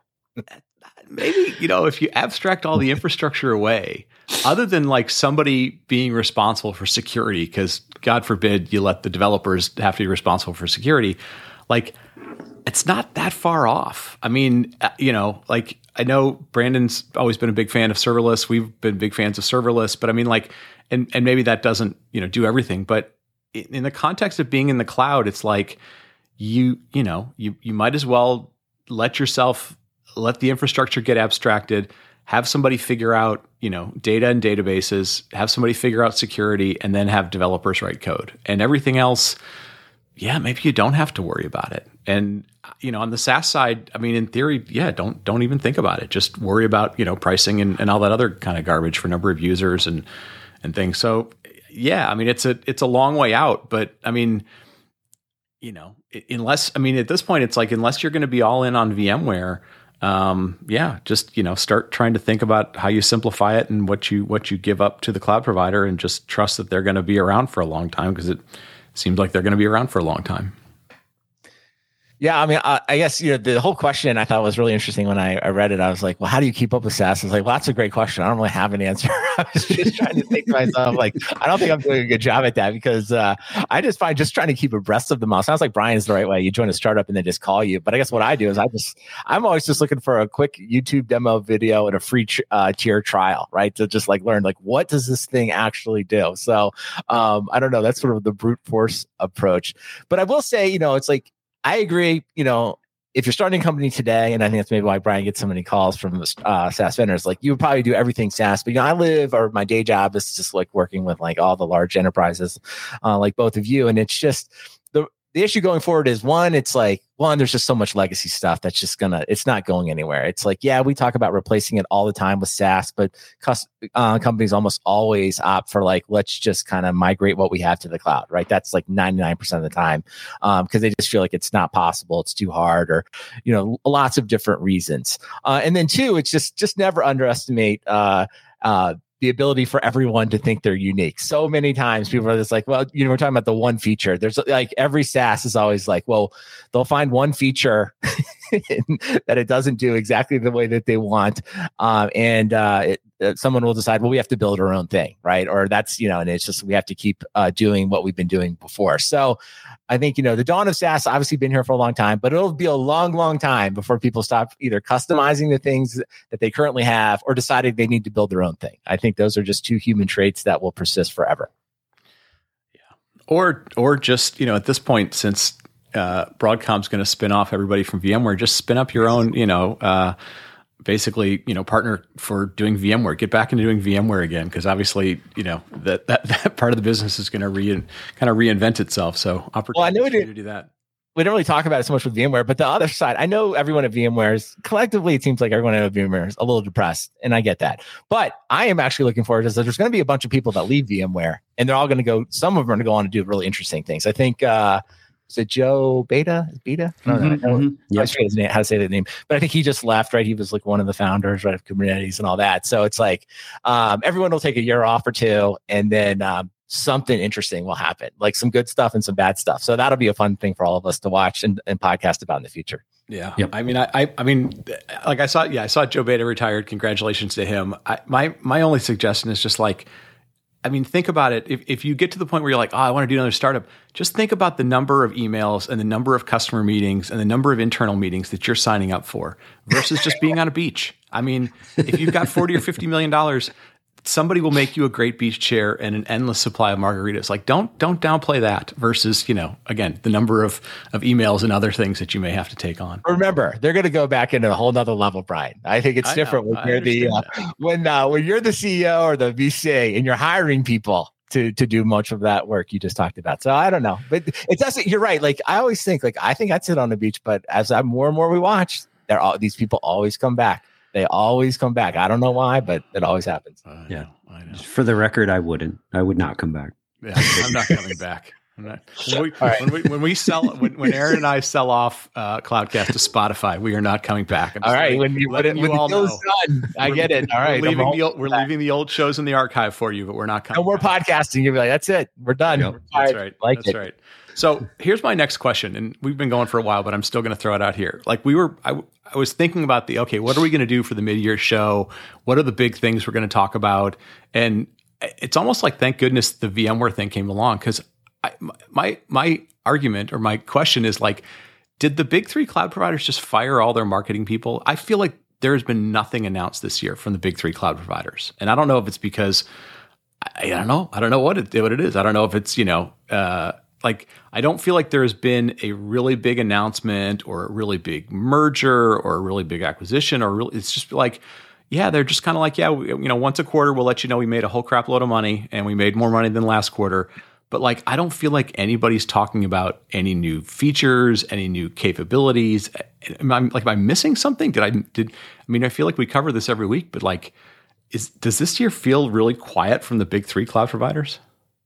maybe, you know, if you abstract all the infrastructure away, other than like somebody being responsible for security, because God forbid you let the developers have to be responsible for security, like it's not that far off. I mean, you know, like I know Brandon's always been a big fan of serverless. We've been big fans of serverless, but I mean, like, and and maybe that doesn't, you know, do everything. But in the context of being in the cloud, it's like, you, you know, you, you might as well let yourself, let the infrastructure get abstracted, have somebody figure out, you know, data and databases, have somebody figure out security, and then have developers write code. And everything else, yeah, maybe you don't have to worry about it. And, you know, on the SaaS side, I mean, in theory, yeah, don't don't even think about it. Just worry about, you know, pricing and, and all that other kind of garbage for number of users and and things. So, yeah, I mean, it's a it's a long way out. But, I mean, you know, unless, I mean, at this point, it's like, unless you're going to be all in on VMware, um, yeah, just, you know, start trying to think about how you simplify it and what you what you give up to the cloud provider, and just trust that they're going to be around for a long time, because it seems like they're going to be around for a long time. Yeah, I mean, I, I guess, you know, the whole question I thought was really interesting when I, I read it. I was like, well, how do you keep up with SaaS? I was like, well, that's a great question. I don't really have an answer. I was just trying to think to myself, like, I don't think I'm doing a good job at that, because uh, I just find just trying to keep abreast of them all. Sounds like Brian's the right way. You join a startup and they just call you. But I guess what I do is I just, I'm always just looking for a quick YouTube demo video and a free uh, tier trial, right? To just like learn, like, what does this thing actually do? So um, I don't know. That's sort of the brute force approach. But I will say, you know, it's like, I agree, you know, if you're starting a company today, and I think that's maybe why Brian gets so many calls from uh, SaaS vendors, like, you would probably do everything SaaS. But, you know, I live, or my day job is just like working with like all the large enterprises, uh, like both of you. And it's just, the the issue going forward is, one, it's like, one, there's just so much legacy stuff that's just gonna, it's not going anywhere. It's like, yeah, we talk about replacing it all the time with SaaS, but cus- uh, companies almost always opt for like, let's just kind of migrate what we have to the cloud, right? That's like ninety-nine percent of the time, um, because they just feel like it's not possible, it's too hard, or, you know, lots of different reasons. Uh, and then two, it's just, just never underestimate, uh, uh, the ability for everyone to think they're unique. So many times people are just like, well, you know, we're talking about the one feature. There's like, every SaaS is always like, well, they'll find one feature that it doesn't do exactly the way that they want. Um, and uh, it, uh, someone will decide, well, we have to build our own thing, right? Or that's, you know, and it's just, we have to keep uh, doing what we've been doing before. So I think, you know, the dawn of SaaS obviously been here for a long time, but it'll be a long, long time before people stop either customizing the things that they currently have or deciding they need to build their own thing. I think those are just two human traits that will persist forever. Yeah. Or, or just, you know, at this point, since uh, Broadcom's going to spin off everybody from VMware, just spin up your own, you know, uh, basically, you know, partner for doing VMware. Get back into doing VMware again, because obviously, you know, that, that that part of the business is going to re kind of reinvent itself. So, opportunity well, I know to do that. We don't really talk about it so much with VMware, but the other side, I know everyone at VMware is collectively, it seems like everyone at VMware is a little depressed, and I get that. But I am actually looking forward to this. There's going to be a bunch of people that leave VMware, and they're all going to go. Some of them are going to go on to do really interesting things. I think. Uh, Is it Joe Beta? Beta? I don't mm-hmm, know. mm-hmm. Yep. I forget his name, how to say that name. But I think he just left, right? He was like one of the founders, right, of Kubernetes and all that. So it's like um, everyone will take a year off or two, and then um, something interesting will happen, like some good stuff and some bad stuff. So that'll be a fun thing for all of us to watch and, and podcast about in the future. Yeah. Yep. I mean, I, I, I mean, like I saw, yeah, I saw Joe Beta retired. Congratulations to him. I, my, my only suggestion is just like, I mean, think about it. If if you get to the point where you're like, oh, I want to do another startup, just think about the number of emails and the number of customer meetings and the number of internal meetings that you're signing up for versus just being on a beach. I mean, if you've got forty or fifty million dollars, somebody will make you a great beach chair and an endless supply of margaritas. Like, don't don't downplay that versus, you know, again, the number of of emails and other things that you may have to take on. Remember, they're going to go back into a whole nother level, Brian. I think it's I different know, when you're the uh, when uh, when you're the C E O or the V C and you're hiring people to to do much of that work you just talked about. So I don't know, but it doesn't. You're right. Like, I always think, like, I think I'd sit on the beach, but as I more and more we watch, they're all these people always come back. They always come back. I don't know why, but it always happens. I yeah. Know, I know. For the record, I wouldn't. I would not come back. Yeah, I'm not coming back. I'm not. When, we, right. when, we, when we sell, when, when Aaron and I sell off uh, Cloudcast to Spotify, we are not coming back. All right. When you, when, you when all know. Done, I get it. All right. We're, leaving the, old, we're leaving the old shows in the archive for you, but we're not coming. No more back. podcasting. You'll be like, that's it. We're done. Yep. We're that's right. Like that's it. right. So here's my next question, and we've been going for a while, but I'm still going to throw it out here. Like we were, I, I was thinking about the, okay, what are we going to do for the mid-year show? What are the big things we're going to talk about? And it's almost like, thank goodness the VMware thing came along, because my my argument or my question is like, did the big three cloud providers just fire all their marketing people? I feel like there has been nothing announced this year from the big three cloud providers, and I don't know if it's because I, I don't know, I don't know what it what it is. I don't know if it's you know. Uh, like, I don't feel like there's been a really big announcement or a really big merger or a really big acquisition or really, it's just like, yeah, they're just kind of like, yeah, we, you know, once a quarter, we'll let you know we made a whole crap load of money and we made more money than last quarter. But like, I don't feel like anybody's talking about any new features, any new capabilities. Am I, like, am I missing something? Did I, did, I mean, I feel like we cover this every week, but like, is, does this year feel really quiet from the big three cloud providers?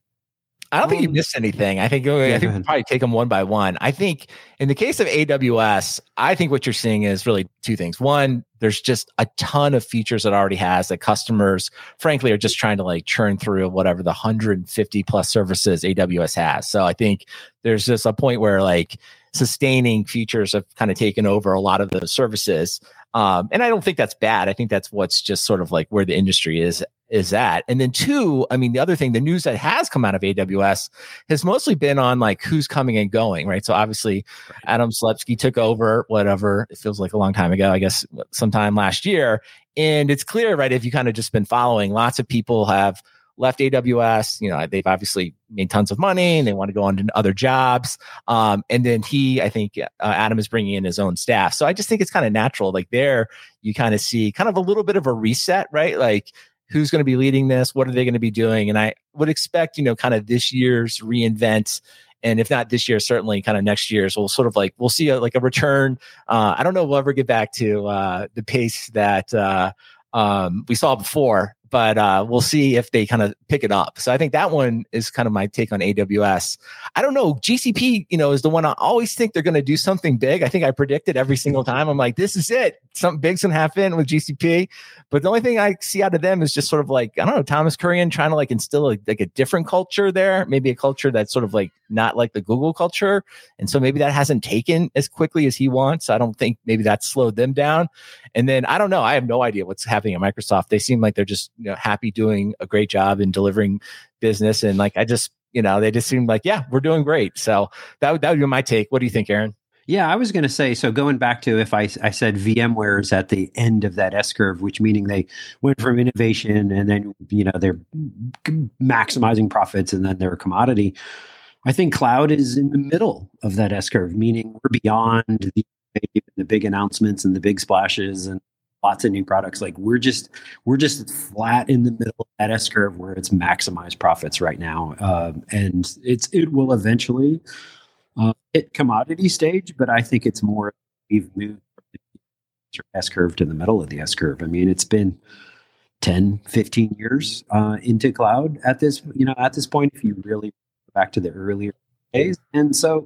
I don't think you missed anything. I think yeah, I think we'll probably take them one by one. I think in the case of A W S, I think what you're seeing is really two things. One, there's just a ton of features it already has that customers, frankly, are just trying to like churn through whatever the one hundred fifty plus services A W S has. So I think there's just a point where like sustaining features have kind of taken over a lot of those services. Um, and I don't think that's bad. I think that's what's just sort of like where the industry is is at. And then two, I mean, the other thing, the news that has come out of A W S has mostly been on like who's coming and going, right? So obviously right. Adam Selipsky took over, whatever, it feels like a long time ago, I guess sometime last year. And it's clear, right, if you kind of just been following, lots of people have left A W S, you know, they've obviously made tons of money and they want to go on to other jobs. Um, and then he, I think uh, Adam is bringing in his own staff. So I just think it's kind of natural. Like there, you kind of see kind of a little bit of a reset, right? Like who's going to be leading this? What are they going to be doing? And I would expect, you know, kind of this year's reInvent. And if not this year, certainly kind of next year's, we'll sort of like, we'll see a, like a return. Uh, I don't know if we'll ever get back to uh, the pace that uh, um, we saw before. But uh, we'll see if they kind of pick it up. So I think that one is kind of my take on A W S. I don't know. G C P, you know, is the one I always think they're going to do something big. I think I predict it every single time. I'm like, this is it. Something big's going to happen with G C P. But the only thing I see out of them is just sort of like, I don't know, Thomas Kurian trying to like instill a, like a different culture there. Maybe a culture that's sort of like not like the Google culture. And so maybe that hasn't taken as quickly as he wants. I don't think maybe that slowed them down. And then I don't know. I have no idea what's happening at Microsoft. They seem like they're just, you know, happy doing a great job in delivering business. And like, I just, you know, they just seem like, yeah, we're doing great. So that would, that would be my take. What do you think, Aaron? Yeah, I was going to say, so going back to if I, I said VMware is at the end of that S curve, which meaning they went from innovation and then, you know, they're maximizing profits and then they're a commodity. I think cloud is in the middle of that S curve, meaning we're beyond the, the big announcements and the big splashes and lots of new products. Like we're just, we're just flat in the middle of that S curve where it's maximized profits right now. Um, and it's, it will eventually uh, hit commodity stage, but I think it's more, we've moved from the S curve to the middle of the S curve. I mean, it's been ten, fifteen years uh, into cloud at this, you know, at this point, if you really go back to the earlier days. And so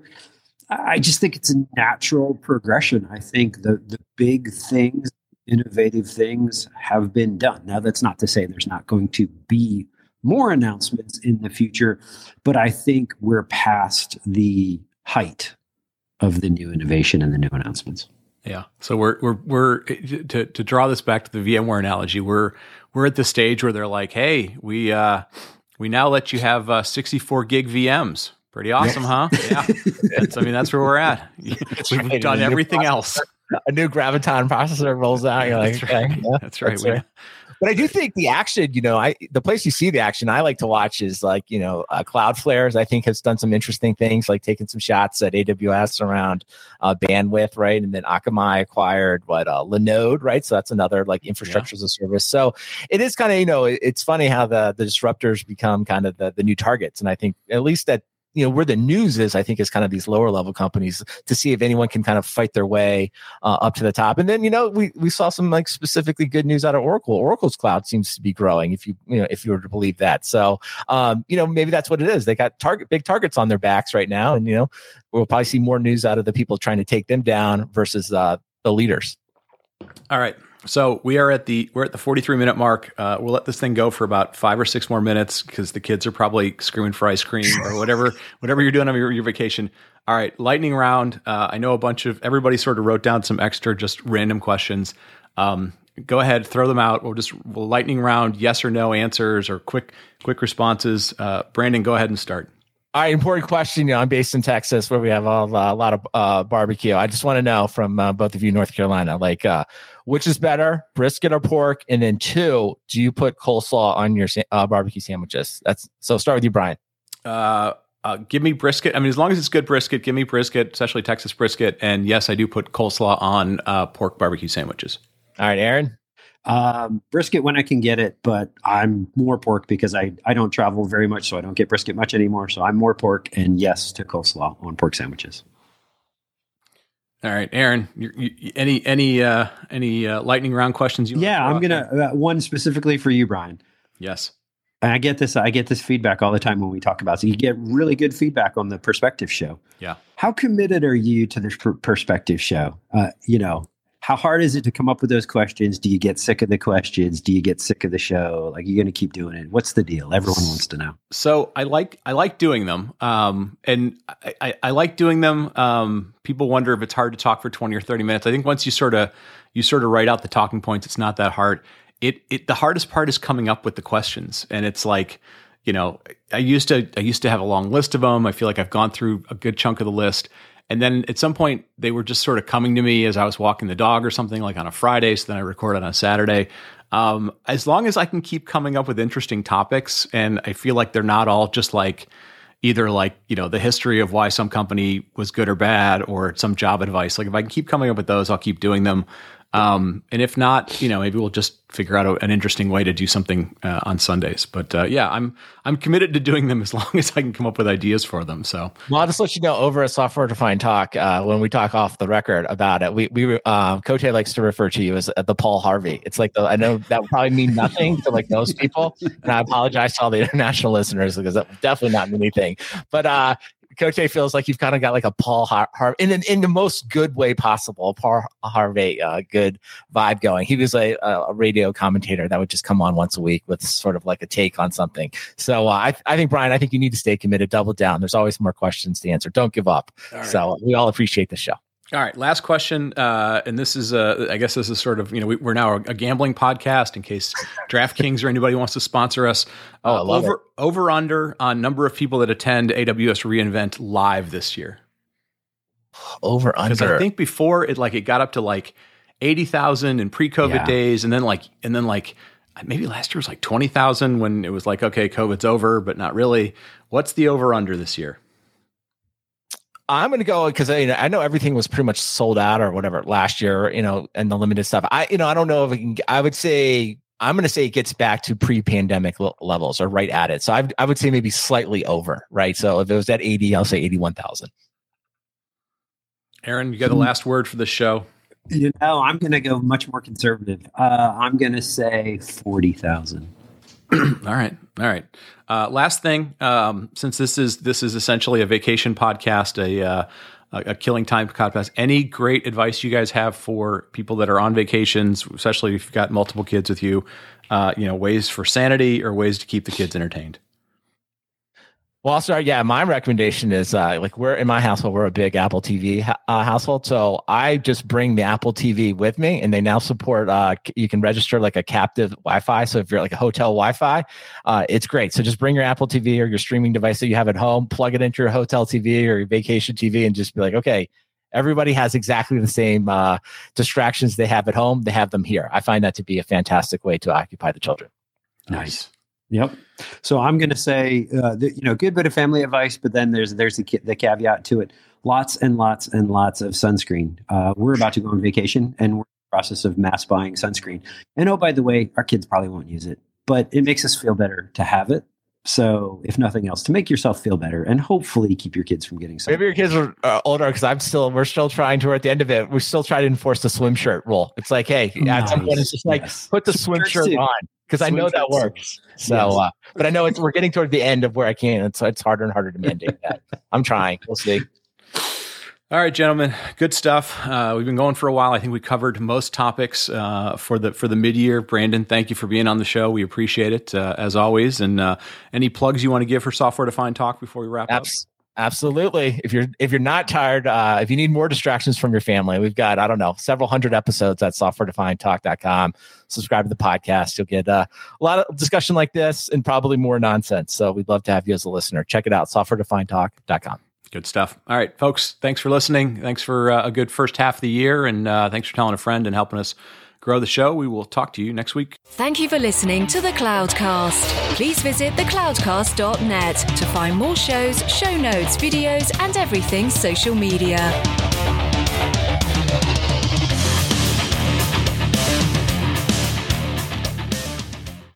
I just think it's a natural progression. I think the, the big things, innovative things have been done. Now, that's not to say there's not going to be more announcements in the future, but I think we're past the height of the new innovation and the new announcements. Yeah. So we're we're we're to to draw this back to the VMware analogy, we're we're at the stage where they're like, hey, we uh we now let you have uh, sixty-four gig V Ms. Pretty awesome, huh? Yeah. That's, I mean, that's where we're at. We've right. done everything else. A new Graviton processor rolls out. You're like, that's right. okay, yeah, that's right. That's we, right. But I do think the action, you know, I the place you see the action I like to watch is like, you know, uh, Cloudflares, I think has done some interesting things, like taking some shots at A W S around uh, bandwidth, right? And then Akamai acquired what uh, Linode, right? So that's another like infrastructure yeah. as a service. So it is kind of, you know, it, it's funny how the the disruptors become kind of the, the new targets. And I think at least that, you know, where the news is, I think, is kind of these lower level companies to see if anyone can kind of fight their way uh, up to the top. And then, you know, we we saw some like specifically good news out of Oracle. Oracle's cloud seems to be growing, if you you know if you were to believe that. So, um, you know, maybe that's what it is. They got target big targets on their backs right now, and you know, we'll probably see more news out of the people trying to take them down versus uh, the leaders. All right. So we are at the we're at the forty-three minute mark. Uh, we'll let this thing go for about five or six more minutes because the kids are probably screaming for ice cream or whatever whatever you're doing on your, your vacation. All right, lightning round. Uh, I know a bunch of everybody sort of wrote down some extra just random questions. Um, go ahead, throw them out. We'll just we'll lightning round, yes or no answers or quick quick responses. Uh, Brandon, go ahead and start. All right, important question. You know, I'm based in Texas, where we have all, uh, a lot of uh, barbecue. I just want to know from uh, both of you, North Carolina, like, uh, which is better, brisket or pork? And then two, do you put coleslaw on your uh, barbecue sandwiches? That's so. Start with you, Brian. Uh, Uh, give me brisket. I mean, as long as it's good brisket, give me brisket, especially Texas brisket. And yes, I do put coleslaw on uh, pork barbecue sandwiches. All right, Aaron. Um, brisket when I can get it, but I'm more pork because I, I don't travel very much, so I don't get brisket much anymore. So I'm more pork, and yes to coleslaw on pork sandwiches. All right, Aaron. You, you, any any uh, any uh, lightning round questions? You yeah, I'm gonna uh, one specifically for you, Brian. Yes. And I get this. I get this feedback all the time when we talk about. So you get really good feedback on the Perspective Show. Yeah. How committed are you to this per- Perspective Show? Uh, you know, how hard is it to come up with those questions? Do you get sick of the questions? Do you get sick of the show? Like, you're going to keep doing it? What's the deal? Everyone wants to know. So I like I like doing them, um, and I, I, I like doing them. Um, people wonder if it's hard to talk for twenty or thirty minutes. I think once you sort of you sort of write out the talking points, it's not that hard. It it the hardest part is coming up with the questions, and it's like, you know, I used to I used to have a long list of them. I feel like I've gone through a good chunk of the list. And then at some point, they were just sort of coming to me as I was walking the dog or something, like on a Friday. So then I record on a Saturday. Um, as long as I can keep coming up with interesting topics, and I feel like they're not all just like either like, you know, the history of why some company was good or bad, or some job advice. Like if I can keep coming up with those, I'll keep doing them. Um, and if not, you know, maybe we'll just figure out a, an interesting way to do something uh, on Sundays. But uh, yeah, I'm I'm committed to doing them as long as I can come up with ideas for them. So, well, I'll just let you know over at Software Defined Talk, uh, when we talk off the record about it, we we um, Cote likes to refer to you as uh, the Paul Harvey. It's like the, I know that would probably mean nothing to like most people, and I apologize to all the international listeners because that definitely not mean anything. But uh, Cote feels like you've kind of got like a Paul Har- Harvey in, in the most good way possible. Paul Harvey, uh, good vibe going. He was a, a radio commentator that would just come on once a week with sort of like a take on something. So uh, I, I think, Brian, I think you need to stay committed, double down. There's always more questions to answer. Don't give up. Right. So we all appreciate the show. All right, last question, uh, and this is, uh, I guess this is sort of, you know, we, we're now a, a gambling podcast in case DraftKings or anybody wants to sponsor us. Uh, oh, I love over, it. Over under on number of people that attend A W S reInvent live this year. Over under. Because I think before it, like it got up to like eighty thousand in pre-COVID yeah. days, and then like, and then like maybe last year was like twenty thousand when it was like, okay, COVID's over, but not really. What's the over under this year? I'm going to go because you know, I know everything was pretty much sold out or whatever last year, you know, and the limited stuff. I, you know, I don't know if we can, I would say, I'm going to say it gets back to pre-pandemic l- levels or right at it. So I, I would say maybe slightly over, right? So if it was at eighty, I'll say eighty-one thousand. Aaron, you got the last word for the show. You know, I'm going to go much more conservative. Uh, I'm going to say forty thousand. All right. All right. Uh, last thing, um, since this is this is essentially a vacation podcast, a, uh, a a killing time podcast, any great advice you guys have for people that are on vacations, especially if you've got multiple kids with you, uh, you know, ways for sanity or ways to keep the kids entertained? Well, I'll start. Yeah, my recommendation is uh, like we're in my household, we're a big Apple T V uh, household. So I just bring the Apple T V with me, and they now support, uh, you can register like a captive Wi-Fi. So if you're like a hotel Wi-Fi, uh, it's great. So just bring your Apple T V or your streaming device that you have at home, plug it into your hotel T V or your vacation T V, and just be like, okay, everybody has exactly the same uh, distractions they have at home. They have them here. I find that to be a fantastic way to occupy the children. Nice. Yep. So I'm going to say, uh, the, you know, good bit of family advice, but then there's there's the, the caveat to it. Lots and lots and lots of sunscreen. Uh, we're about to go on vacation, and we're in the process of mass buying sunscreen. And oh, by the way, our kids probably won't use it, but it makes us feel better to have it. So if nothing else, to make yourself feel better and hopefully keep your kids from getting sun. Maybe your kids are uh, older because I'm still, we're still trying to, at the end of it, we're still trying to enforce the swim shirt rule. It's like, hey, nice. At some point it's just like, yes. Put the swim Shirts shirt too. on. Because I know that works. So, yes. uh, but I know it's we're getting toward the end of where I can. It's it's harder and harder to mandate that. I'm trying. We'll see. All right, gentlemen, good stuff. Uh, we've been going for a while. I think we covered most topics uh, for the for the mid-year. Brandon, thank you for being on the show. We appreciate it uh, as always. And uh, any plugs you want to give for Software Defined Talk before we wrap Abs- up? Absolutely. If you're if you're not tired, uh, if you need more distractions from your family, we've got, I don't know, several hundred episodes at software defined talk dot com. Subscribe to the podcast. You'll get uh, a lot of discussion like this and probably more nonsense. So we'd love to have you as a listener. Check it out, software defined talk dot com. Good stuff. All right, folks, thanks for listening. Thanks for uh, a good first half of the year. And uh, thanks for telling a friend and helping us grow the show. We will talk to you next week. Thank you for listening to the Cloudcast. Please visit the cloudcast dot net to find more shows, show notes, videos, and everything social media.